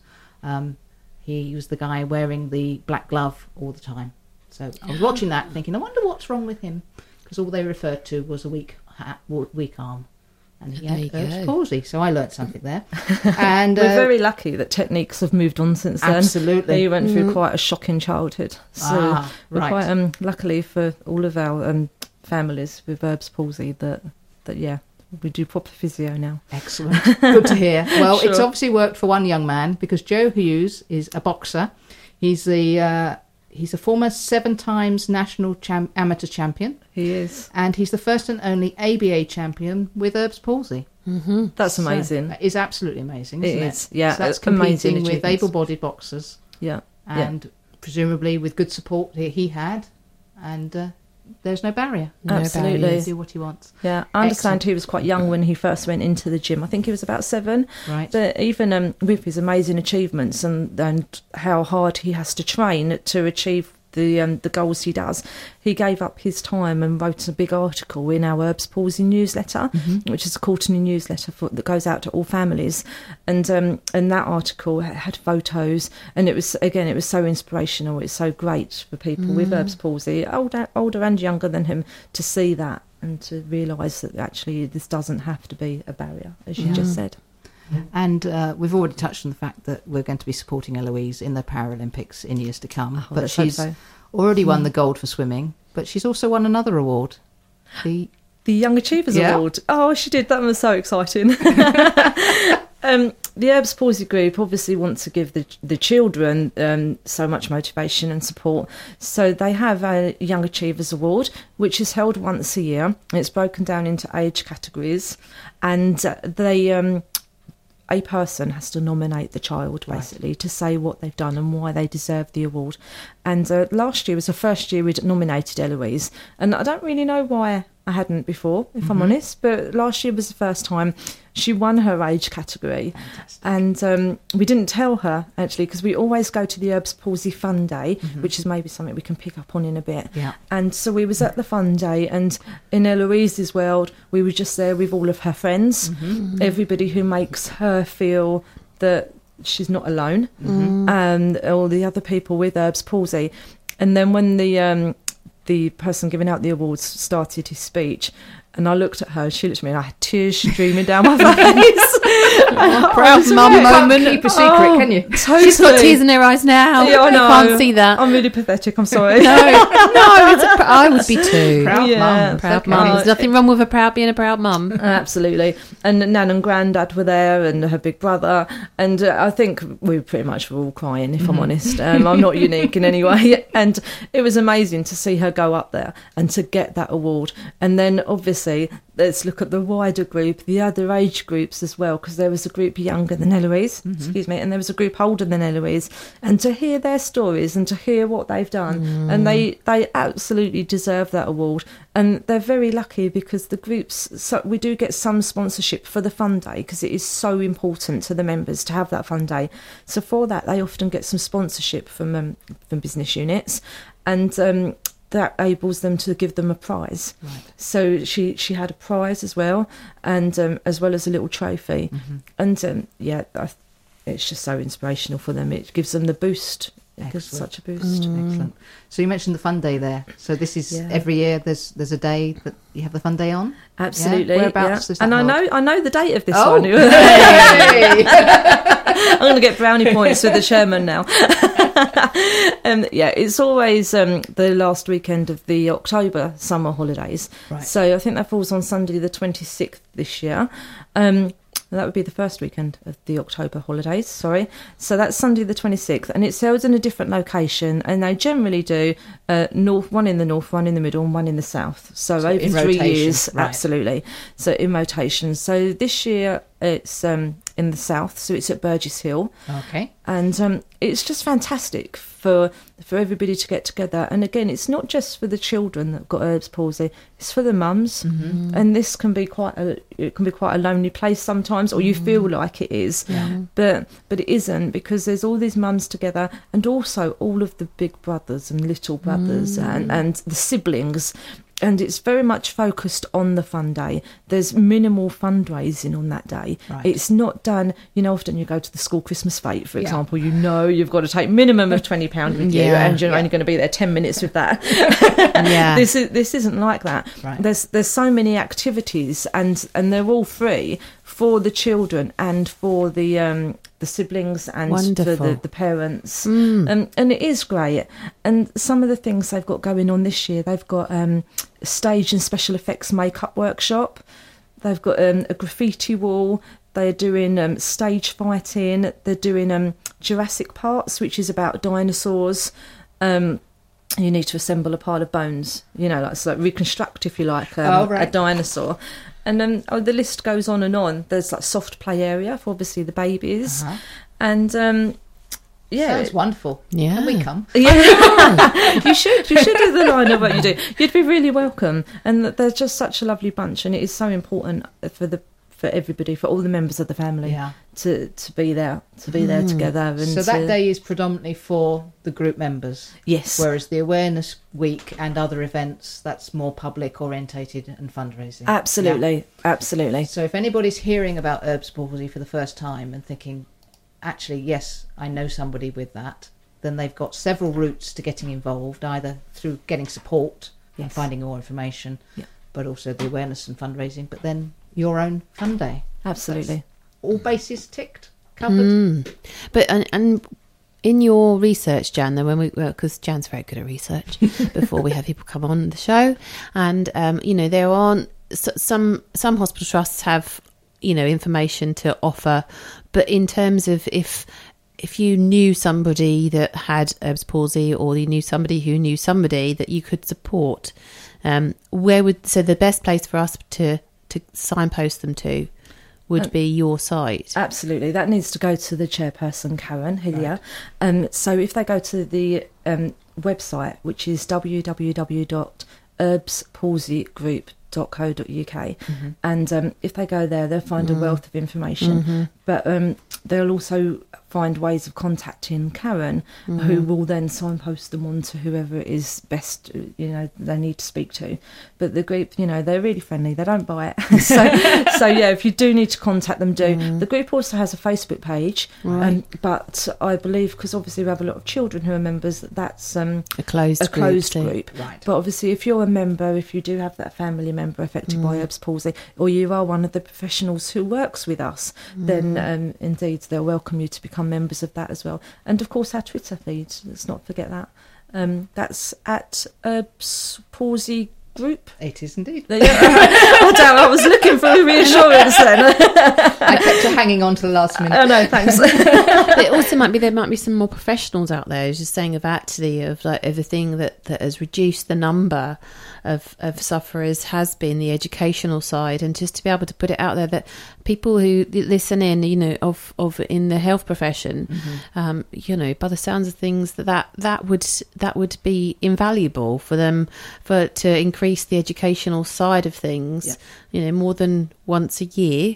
Speaker 2: he was the guy wearing the black glove all the time. So I was watching that thinking, I wonder what's wrong with him, because all they referred to was a weak arm. And he
Speaker 5: There
Speaker 2: had
Speaker 5: you
Speaker 2: Erb's
Speaker 5: go.
Speaker 2: palsy, so I learnt something there. And
Speaker 4: We're very lucky that techniques have moved on since then.
Speaker 2: Absolutely.
Speaker 4: He went through quite a shocking childhood. So we're
Speaker 2: right.
Speaker 4: quite luckily for all of our families with Erb's palsy that we do proper physio now.
Speaker 2: Excellent. Good to hear. Well, it's
Speaker 4: Sure.
Speaker 2: obviously worked for one young man, because Joe Hughes is a boxer. He's the He's a former 7 times national amateur champion.
Speaker 4: He is.
Speaker 2: And he's the first and only ABA champion with Erb's palsy.
Speaker 5: Mm-hmm.
Speaker 4: That's amazing.
Speaker 2: That is absolutely amazing, isn't it?
Speaker 4: It is, yeah.
Speaker 2: So that's
Speaker 4: Amazing
Speaker 2: competing with
Speaker 4: achievements.
Speaker 2: able-bodied boxers.
Speaker 4: Yeah.
Speaker 2: And presumably with good support he had. And there's no barrier.
Speaker 5: No
Speaker 4: Absolutely.
Speaker 5: barriers.
Speaker 2: Do what he wants.
Speaker 4: Yeah, I understand
Speaker 2: Excellent.
Speaker 4: he was quite young when he first went into the gym. I think he was about 7.
Speaker 2: Right.
Speaker 4: But even with his amazing achievements and how hard he has to train to achieve the goals he does, he gave up his time and wrote a big article in our Erb's Palsy newsletter, which is a quarterly newsletter that goes out to all families. And that article had photos, and it was so inspirational. It's so great for people with Erb's Palsy, older and younger than him, to see that and to realise that actually this doesn't have to be a barrier, as you just said.
Speaker 2: And we've already touched on the fact that we're going to be supporting Eloise in the Paralympics in years to come. But
Speaker 4: let's hope
Speaker 2: she's
Speaker 4: so.
Speaker 2: already won the gold for swimming, but she's also won another award. The
Speaker 4: Young Achievers
Speaker 2: Yeah.
Speaker 4: Award. Oh, she did. That was so exciting. The Erb's Palsy Group obviously want to give the children so much motivation and support. So they have a Young Achievers Award, which is held once a year. It's broken down into age categories, and a person has to nominate the child, basically, to say what they've done and why they deserve the award. And last year was the first year we'd nominated Eloise. And I don't really know why I hadn't before, if I'm honest, but last year was the first time. She won her age category.
Speaker 2: Fantastic.
Speaker 4: And we didn't tell her, actually, because we always go to the Erb's Palsy Fun Day, which is maybe something we can pick up on in a bit.
Speaker 2: Yeah.
Speaker 4: And so we was at the Fun Day, and in Eloise's world, we were just there with all of her friends, everybody who makes her feel that she's not alone, and all the other people with Erb's Palsy. And then when the person giving out the awards started his speech, and I looked at her, she looked at me, and I had tears streaming down my face.
Speaker 5: Proud mum moment.
Speaker 2: Keep a secret, can you?
Speaker 4: Totally.
Speaker 5: She's got tears in her eyes now.
Speaker 4: Yeah, I know.
Speaker 5: Can't see that.
Speaker 4: I'm really pathetic. I'm sorry.
Speaker 5: No, I would be too.
Speaker 2: Proud
Speaker 4: Yeah.
Speaker 2: mum.
Speaker 5: Proud
Speaker 2: Okay.
Speaker 5: mum. There's nothing wrong with being a proud mum.
Speaker 4: Absolutely. And Nan and Grandad were there, and her big brother, and I think we pretty much were all crying, if I'm honest. I'm not unique in any way. And it was amazing to see her go up there and to get that award. And then obviously let's look at the wider group, the other age groups as well, because there was a group younger than Eloise, and there was a group older than Eloise, and to hear their stories and to hear what they've done, and they absolutely deserve that award. And they're very lucky because the groups, so we do get some sponsorship for the Fun Day, because it is so important to the members to have that Fun Day. So for that, they often get some sponsorship from business units, and that enables them to give them a prize.
Speaker 2: Right.
Speaker 4: So she had a prize as well, and as well as a little trophy. And it's just so inspirational for them. It gives them the boost. It gives
Speaker 2: Excellent.
Speaker 4: such a boost.
Speaker 2: Excellent. So you mentioned the Fun Day there. So this is every year. There's a day that you have the Fun Day on.
Speaker 4: Absolutely.
Speaker 2: Yeah? Whereabouts is that
Speaker 4: And
Speaker 2: held?
Speaker 4: I know the date of this
Speaker 2: Oh.
Speaker 4: one.
Speaker 2: Hey!
Speaker 4: I'm going to get brownie points with the chairman now. It's always the last weekend of the October summer holidays.
Speaker 2: Right.
Speaker 4: So I think that falls on Sunday the 26th this year. That would be the first weekend of the October holidays, sorry. So that's Sunday the 26th, and it's held in a different location, and they generally do one in the north, one in the middle, and one in the south. So over
Speaker 2: in
Speaker 4: 3
Speaker 2: rotation,
Speaker 4: years,
Speaker 2: right.
Speaker 4: Absolutely. So in rotation. So this year it's in the south, so it's at Burgess Hill.
Speaker 2: Okay.
Speaker 4: And it's just fantastic for everybody to get together. And again, it's not just for the children that have got Erb's palsy; it's for the mums. And this can be quite a lonely place sometimes, or you feel like it is.
Speaker 5: Yeah.
Speaker 4: But it isn't, because there's all these mums together, and also all of the big brothers and little brothers and the siblings. And it's very much focused on the Fun Day. There's minimal fundraising on that day.
Speaker 2: Right.
Speaker 4: It's not done, often you go to the school Christmas fete, for example, you've got to take minimum of £20 with you,
Speaker 5: Yeah.
Speaker 4: and you're only going to be there 10 minutes with that.
Speaker 5: Yeah.
Speaker 4: This isn't like that.
Speaker 2: Right.
Speaker 4: There's so many activities, and they're all free for the children and for the siblings and
Speaker 5: Wonderful.
Speaker 4: for the parents. And it is great. And some of the things they've got going on this year, they've got stage and special effects makeup workshop. They've got a graffiti wall. They're doing stage fighting. They're doing Jurassic Parks, which is about dinosaurs. you need to assemble a pile of bones, like so reconstruct, if you like,
Speaker 2: right.
Speaker 4: a dinosaur. And the list goes on and on. There's like soft play area for obviously the babies. And
Speaker 2: sounds wonderful.
Speaker 5: Yeah.
Speaker 2: Can we come?
Speaker 4: Yeah. You should do the line of what you do. You'd be really welcome. And they're just such a lovely bunch, and it is so important for everybody, for all the members of the family, to be there together. And
Speaker 2: so that day is predominantly for the group members.
Speaker 4: Yes.
Speaker 2: Whereas the awareness week and other events, that's more public orientated and fundraising.
Speaker 4: Absolutely.
Speaker 2: So if anybody's hearing about Erbs palsy for the first time and thinking, actually, yes, I know somebody with that, then they've got several routes to getting involved, either through getting support and finding more information, but also the awareness and fundraising, but then your own fun day.
Speaker 4: Absolutely.
Speaker 2: That's all bases ticked, covered.
Speaker 5: But and in your research, Jan, then because Jan's very good at research before we have people come on the show, and there aren't some hospital trusts have information to offer, but in terms of if you knew somebody that had Erbs palsy, or you knew somebody who knew somebody that you could support, so the best place for us to signpost them to would be your site.
Speaker 4: Absolutely. That needs to go to the chairperson, Karen Hillier. Right. So if they go to the website, which is www.erbspalsygroup.co.uk, and if they go there, they'll find a wealth of information. But they'll also find ways of contacting Karen, who will then signpost them on to whoever it is best, they need to speak to. But the group, they're really friendly. They don't bite. so if you do need to contact them, do. The group also has a Facebook page, but I believe, because obviously we have a lot of children who are members, that's a closed group.
Speaker 2: Right.
Speaker 4: But obviously, if you're a member, if you do have that family member affected by Erbs palsy, or you are one of the professionals who works with us, then indeed they'll welcome you to become members of that as well. And of course our Twitter feed, let's not forget that. That's at Erbs palsy group.
Speaker 2: It is indeed.
Speaker 4: Oh damn, I was looking for a reassurance then.
Speaker 2: I kept hanging on to the last minute.
Speaker 4: Oh no, thanks.
Speaker 5: But it also there might be some more professionals out there just saying of everything that has reduced the number of sufferers has been the educational side, and just to be able to put it out there that people who listen in, of in the health profession, by the sounds of things, that would be invaluable for them to increase the educational side of things, more than once a year.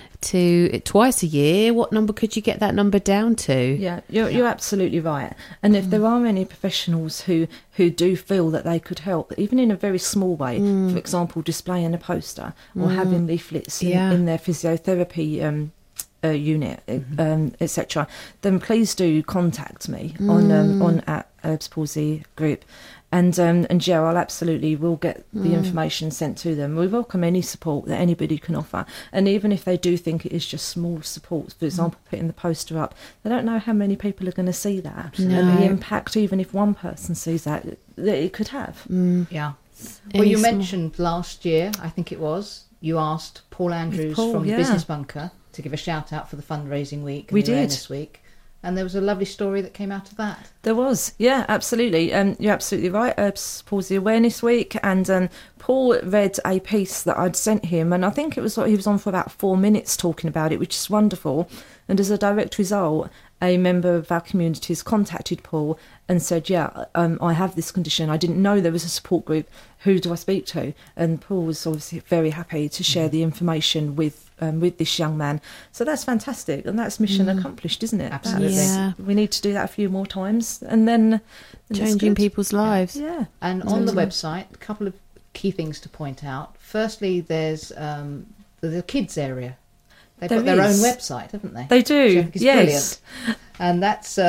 Speaker 5: To twice a year, what number could you get that number down to?
Speaker 4: Yeah, you're absolutely right. And if there are any professionals who do feel that they could help, even in a very small way, for example, displaying a poster or having leaflets in their physiotherapy unit, etc., then please do contact me on at Erbs palsy group. And I'll absolutely will get the information sent to them. We welcome any support that anybody can offer. And even if they do think it is just small support, for example, putting the poster up, they don't know how many people are going to see that. And the impact, even if one person sees that it could have.
Speaker 2: Yeah. Well, you mentioned last year, I think it was, you asked Paul Andrews from the Business Bunker to give a shout out for the fundraising week and the awareness week. And there was a lovely story that came out of that.
Speaker 4: There was, yeah, absolutely. You're absolutely right. Erbs palsy awareness week, and Paul read a piece that I'd sent him, and I think it was he was on for about 4 minutes talking about it, which is wonderful. And as a direct result, a member of our community has contacted Paul and said, I have this condition. I didn't know there was a support group. Who do I speak to? And Paul was obviously very happy to share the information with this young man. So that's fantastic, and that's mission accomplished, isn't it?
Speaker 2: Absolutely.
Speaker 4: We need to do that a few more times, and then
Speaker 5: changing people's lives.
Speaker 4: Yeah.
Speaker 2: And on the website, a couple of key things to point out. Firstly, there's the kids area. They've got their own website, haven't they?
Speaker 4: They do.
Speaker 2: Which I think is brilliant. And that's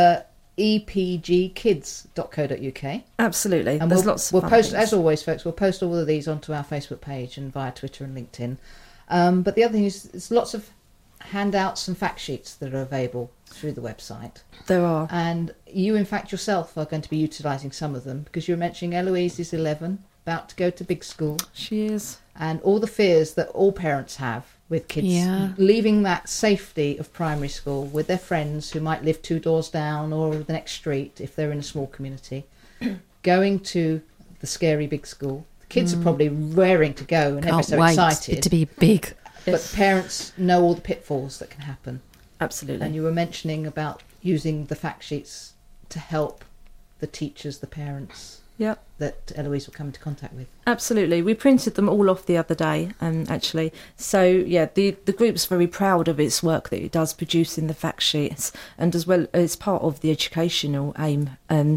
Speaker 2: epgkids.co.uk.
Speaker 4: Absolutely.
Speaker 2: And
Speaker 4: there's lots of
Speaker 2: we'll post,
Speaker 4: things.
Speaker 2: as always, folks, we'll post all of these onto our Facebook page and via Twitter and LinkedIn. But the other thing is there's lots of handouts and fact sheets that are available through the website.
Speaker 4: There are.
Speaker 2: And you, in fact, yourself are going to be utilising some of them, because you were mentioning Eloise is 11, about to go to big school.
Speaker 4: She is.
Speaker 2: And all the fears that all parents have with kids leaving that safety of primary school with their friends who might live 2 doors down or the next street if they're in a small community. going to the scary big school. The kids are probably raring to go and ever
Speaker 5: Can't
Speaker 2: so
Speaker 5: wait
Speaker 2: excited.
Speaker 5: to be big.
Speaker 2: But parents know all the pitfalls that can happen.
Speaker 4: Absolutely.
Speaker 2: And you were mentioning about using the fact sheets to help the teachers, the parents
Speaker 4: Yep.
Speaker 2: that Eloise will come into contact with.
Speaker 4: Absolutely. We printed them all off the other day, actually. So, yeah, the group's very proud of its work that it does producing the fact sheets, and as well as part of the educational aim.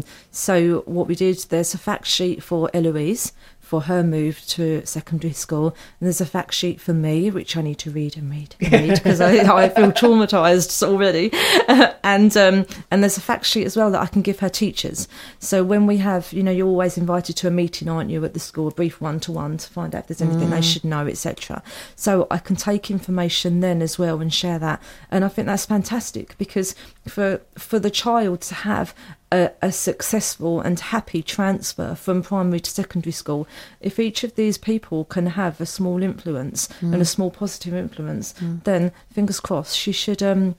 Speaker 4: So what we did, there's a fact sheet for Eloise for her move to secondary school, and there's a fact sheet for me, which I need to read because I feel traumatised already. And there's a fact sheet as well that I can give her teachers. So when we have, you're always invited to a meeting, aren't you, at the school, a brief one-to-one to find out if there's anything they should know, etc. So I can take information then as well and share that. And I think that's fantastic, because for the child to have a successful and happy transfer from primary to secondary school, if each of these people can have a small influence and a small positive influence, then fingers crossed she should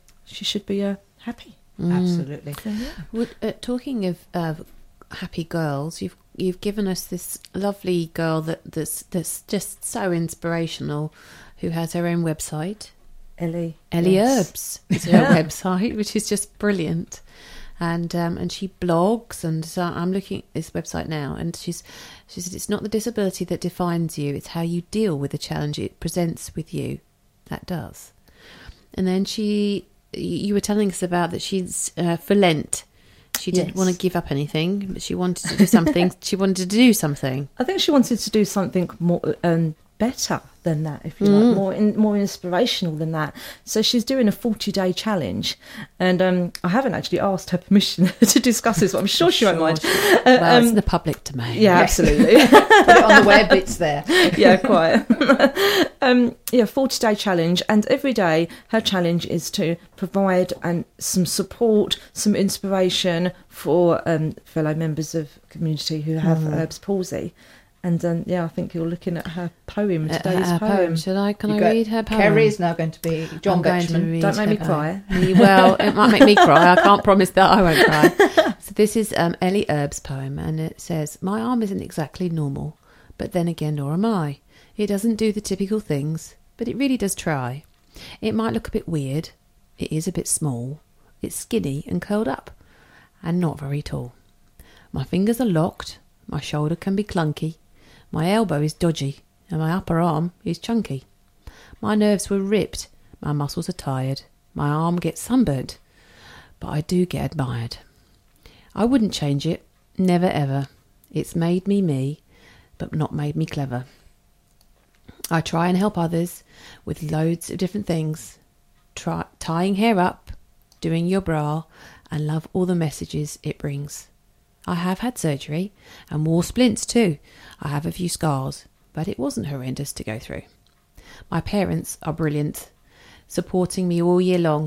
Speaker 4: be happy.
Speaker 2: Absolutely.
Speaker 5: Talking of happy girls, you've given us this lovely girl that's just so inspirational, who has her own website.
Speaker 4: Ellie
Speaker 5: Herbs is her website, which is just brilliant. And she blogs, and so I'm looking at this website now, and she said it's not the disability that defines you, it's how you deal with the challenge it presents with you that does. And then you were telling us about that she's for Lent, she didn't want to give up anything, but she wanted to do something. She wanted to do something.
Speaker 4: I think she wanted to do something more better than that, if you like, more inspirational than that. So she's doing a 40-day challenge, and I haven't actually asked her permission to discuss this, but I'm sure she won't mind.
Speaker 5: Well, it's in the public domain.
Speaker 4: Yeah, absolutely.
Speaker 2: Put it on the web, it's there.
Speaker 4: Yeah, quite. 40-day challenge, and every day her challenge is to provide some support, some inspiration for fellow members of the community who have Erb's palsy. And I think you're looking at her poem, today's poem.
Speaker 5: Can I read her poem?
Speaker 2: Kerry is now going to be John Betchman.
Speaker 4: Don't make me cry.
Speaker 5: Well, it might make me cry. I can't promise that I won't cry. So this is Ellie Erb's poem, and it says, "My arm isn't exactly normal, but then again, nor am I. It doesn't do the typical things, but it really does try. It might look a bit weird. It is a bit small. It's skinny and curled up, and not very tall. My fingers are locked. My shoulder can be clunky. My elbow is dodgy, and my upper arm is chunky. My nerves were ripped, my muscles are tired, my arm gets sunburnt, but I do get admired. I wouldn't change it, never ever. It's made me me, but not made me clever. I try and help others with loads of different things. Tying hair up, doing your bra, and love all the messages it brings. I have had surgery and wore splints too. I have a few scars, but it wasn't horrendous to go through. My parents are brilliant, supporting me all year long.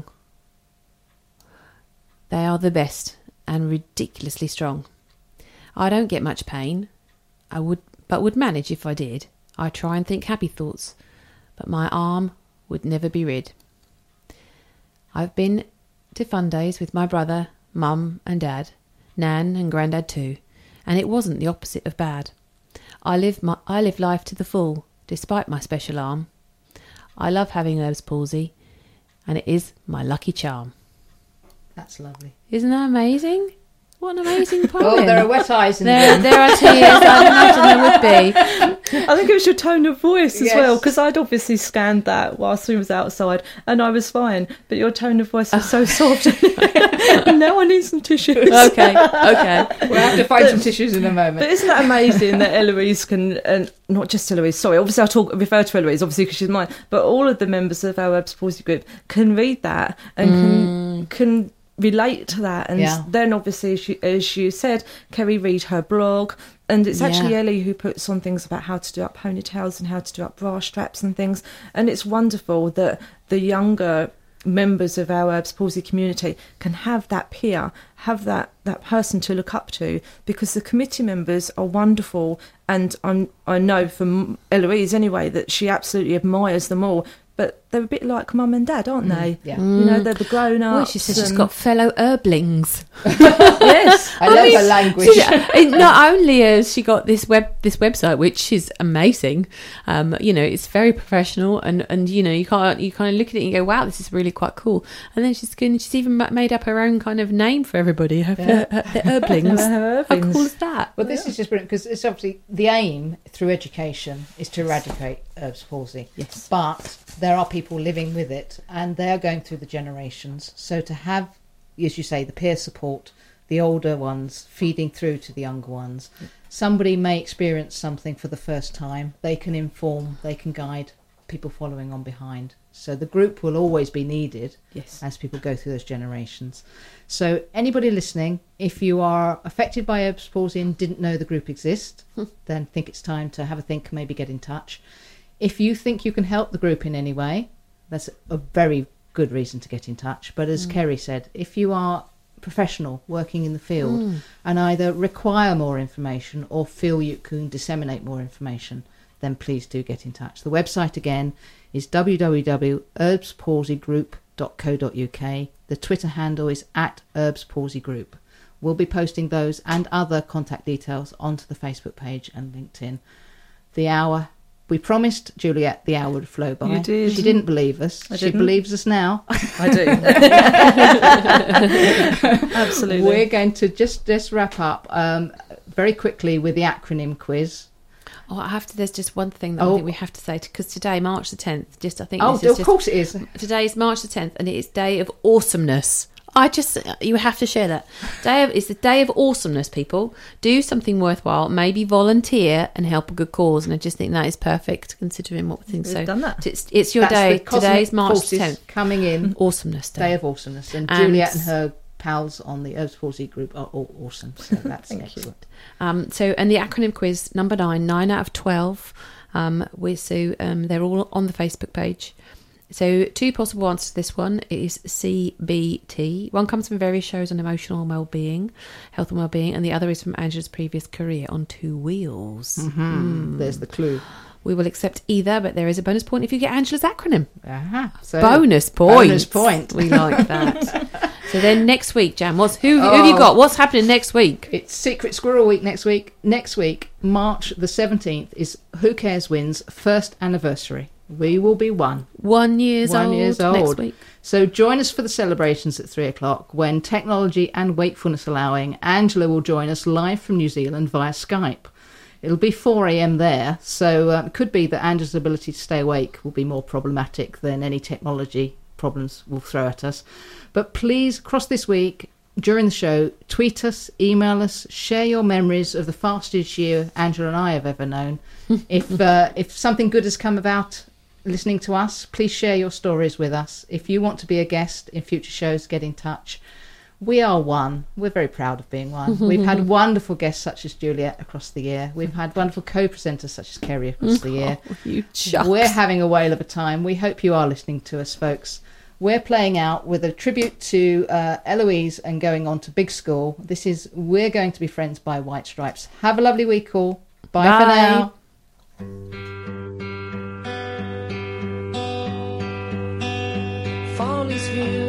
Speaker 5: They are the best and ridiculously strong. I don't get much pain, but would manage if I did. I try and think happy thoughts, but my arm would never be rid. I've been to fun days with my brother, mum and dad, Nan and Grandad too, and it wasn't the opposite of bad. I live life to the full, despite my special arm. I love having Erb's palsy, and it is my lucky charm."
Speaker 2: That's lovely.
Speaker 5: Isn't that amazing? What an amazing poem.
Speaker 2: Oh, there are wet eyes in
Speaker 5: there.
Speaker 2: there.
Speaker 5: There are tears, I imagine there would be.
Speaker 4: I think it was your tone of voice as
Speaker 2: Yes.
Speaker 4: well, because I'd obviously scanned that whilst we was outside, and I was fine, but your tone of voice was so soft. Now I need some tissues.
Speaker 5: Okay.
Speaker 2: We'll have to find some tissues in a moment.
Speaker 4: But isn't that amazing that Eloise can, and not just Eloise, sorry, obviously I refer to Eloise, obviously because she's mine, but all of the members of our Erb's palsy group can read that and can relate to that. And then obviously, as you said, Kerry read her blog, and it's actually Ellie who puts on things about how to do up ponytails and how to do up bra straps and things. And it's wonderful that the younger members of our Erb's palsy community can have that peer, have that person to look up to, because the committee members are wonderful, and I know from Eloise anyway that she absolutely admires them all, but they're a bit like mum and dad, aren't they?
Speaker 2: Yeah.
Speaker 4: You know, they're the grown-ups.
Speaker 5: Well, she says she's
Speaker 4: and-
Speaker 5: got fellow herblings.
Speaker 4: Yes.
Speaker 2: I love her language.
Speaker 5: Not only has she got this website, which is amazing, you know, it's very professional, and you know, you kind of look at it and you go, wow, this is really quite cool. And then she's even made up her own kind of name for everybody, the herblings.
Speaker 4: Her
Speaker 5: How
Speaker 4: herblings.
Speaker 5: cool is that?
Speaker 2: Well, this is just brilliant because it's obviously the aim through education is to eradicate Erb's palsy.
Speaker 5: Yes.
Speaker 2: But there are people living with it and they are going through the generations. So to have, as you say, the peer support, the older ones feeding through to the younger ones, somebody may experience something for the first time. They can inform, they can guide people following on behind. So the group will always be needed
Speaker 5: Yes.
Speaker 2: as people go through those generations. So anybody listening, if you are affected by Erb's palsy and didn't know the group exists, then think it's time to have a think, maybe get in touch. If you think you can help the group in any way, that's a very good reason to get in touch. But as Kerry said, if you are professional working in the field and either require more information or feel you can disseminate more information, then please do get in touch. The website again is www.erbspalsygroup.co.uk. The Twitter handle is @erbspalsygroup. We'll be posting those and other contact details onto the Facebook page and LinkedIn. The hour, we promised Juliet the hour would flow by.
Speaker 4: You did.
Speaker 2: She didn't believe us.
Speaker 4: I
Speaker 2: She
Speaker 4: didn't.
Speaker 2: believes us now.
Speaker 4: I do. Absolutely.
Speaker 2: We're going to just wrap up very quickly with the acronym quiz.
Speaker 5: Oh, there's just one thing that I think we have to say, because today, March the 10th,
Speaker 2: Of course it is.
Speaker 5: Today is March the 10th, and it is Day of Awesomeness. You have to share that. It's the Day of Awesomeness, people. Do something worthwhile, maybe volunteer and help a good cause, and I just think that is perfect, considering what things.
Speaker 4: We've done that.
Speaker 5: It's your
Speaker 2: That's
Speaker 5: day.
Speaker 2: the cosmic
Speaker 5: Today's March the
Speaker 2: forces
Speaker 5: 10th.
Speaker 2: coming in.
Speaker 5: Awesomeness Day.
Speaker 2: Day of Awesomeness. And
Speaker 5: And-
Speaker 2: Juliet and her pals on the Erb's palsy group are all awesome. So that's excellent.
Speaker 5: And the acronym quiz, number 9 out of 12. They're all on the Facebook page. So 2 possible answers to this one is CBT. One comes from various shows on emotional well-being, health and well-being, and the other is from Angela's previous career on 2 wheels.
Speaker 2: There's the clue.
Speaker 5: We will accept either, but there is a bonus point if you get Angela's acronym.
Speaker 2: So,
Speaker 5: Bonus point.
Speaker 2: Bonus point.
Speaker 5: We like that. So then next week, Jan, who have you got? What's happening next week?
Speaker 2: It's Secret Squirrel Week next week. Next week, March the 17th, is Who Cares Wins' first anniversary. We will be 1
Speaker 5: years old next week.
Speaker 2: So join us for the celebrations at 3 o'clock when, technology and wakefulness allowing, Angela will join us live from New Zealand via Skype. It'll be 4 a.m. there, so it could be that Angela's ability to stay awake will be more problematic than any technology problems will throw at us. But please, across this week, during the show, tweet us, email us, share your memories of the fastest year Angela and I have ever known. If something good has come about listening to us, please share your stories with us. If you want to be a guest in future shows, get in touch. We are 1. We're very proud of being 1. We've had wonderful guests such as Juliet across the year. We've had wonderful co-presenters such as Kerry across the year.
Speaker 5: You chucks.
Speaker 2: We're having a whale of a time. We hope you are listening to us, folks. We're playing out with a tribute to Eloise and going on to Big School. This is We're Going to Be Friends by White Stripes. Have a lovely week, all. Bye. For now.
Speaker 3: Fall is here.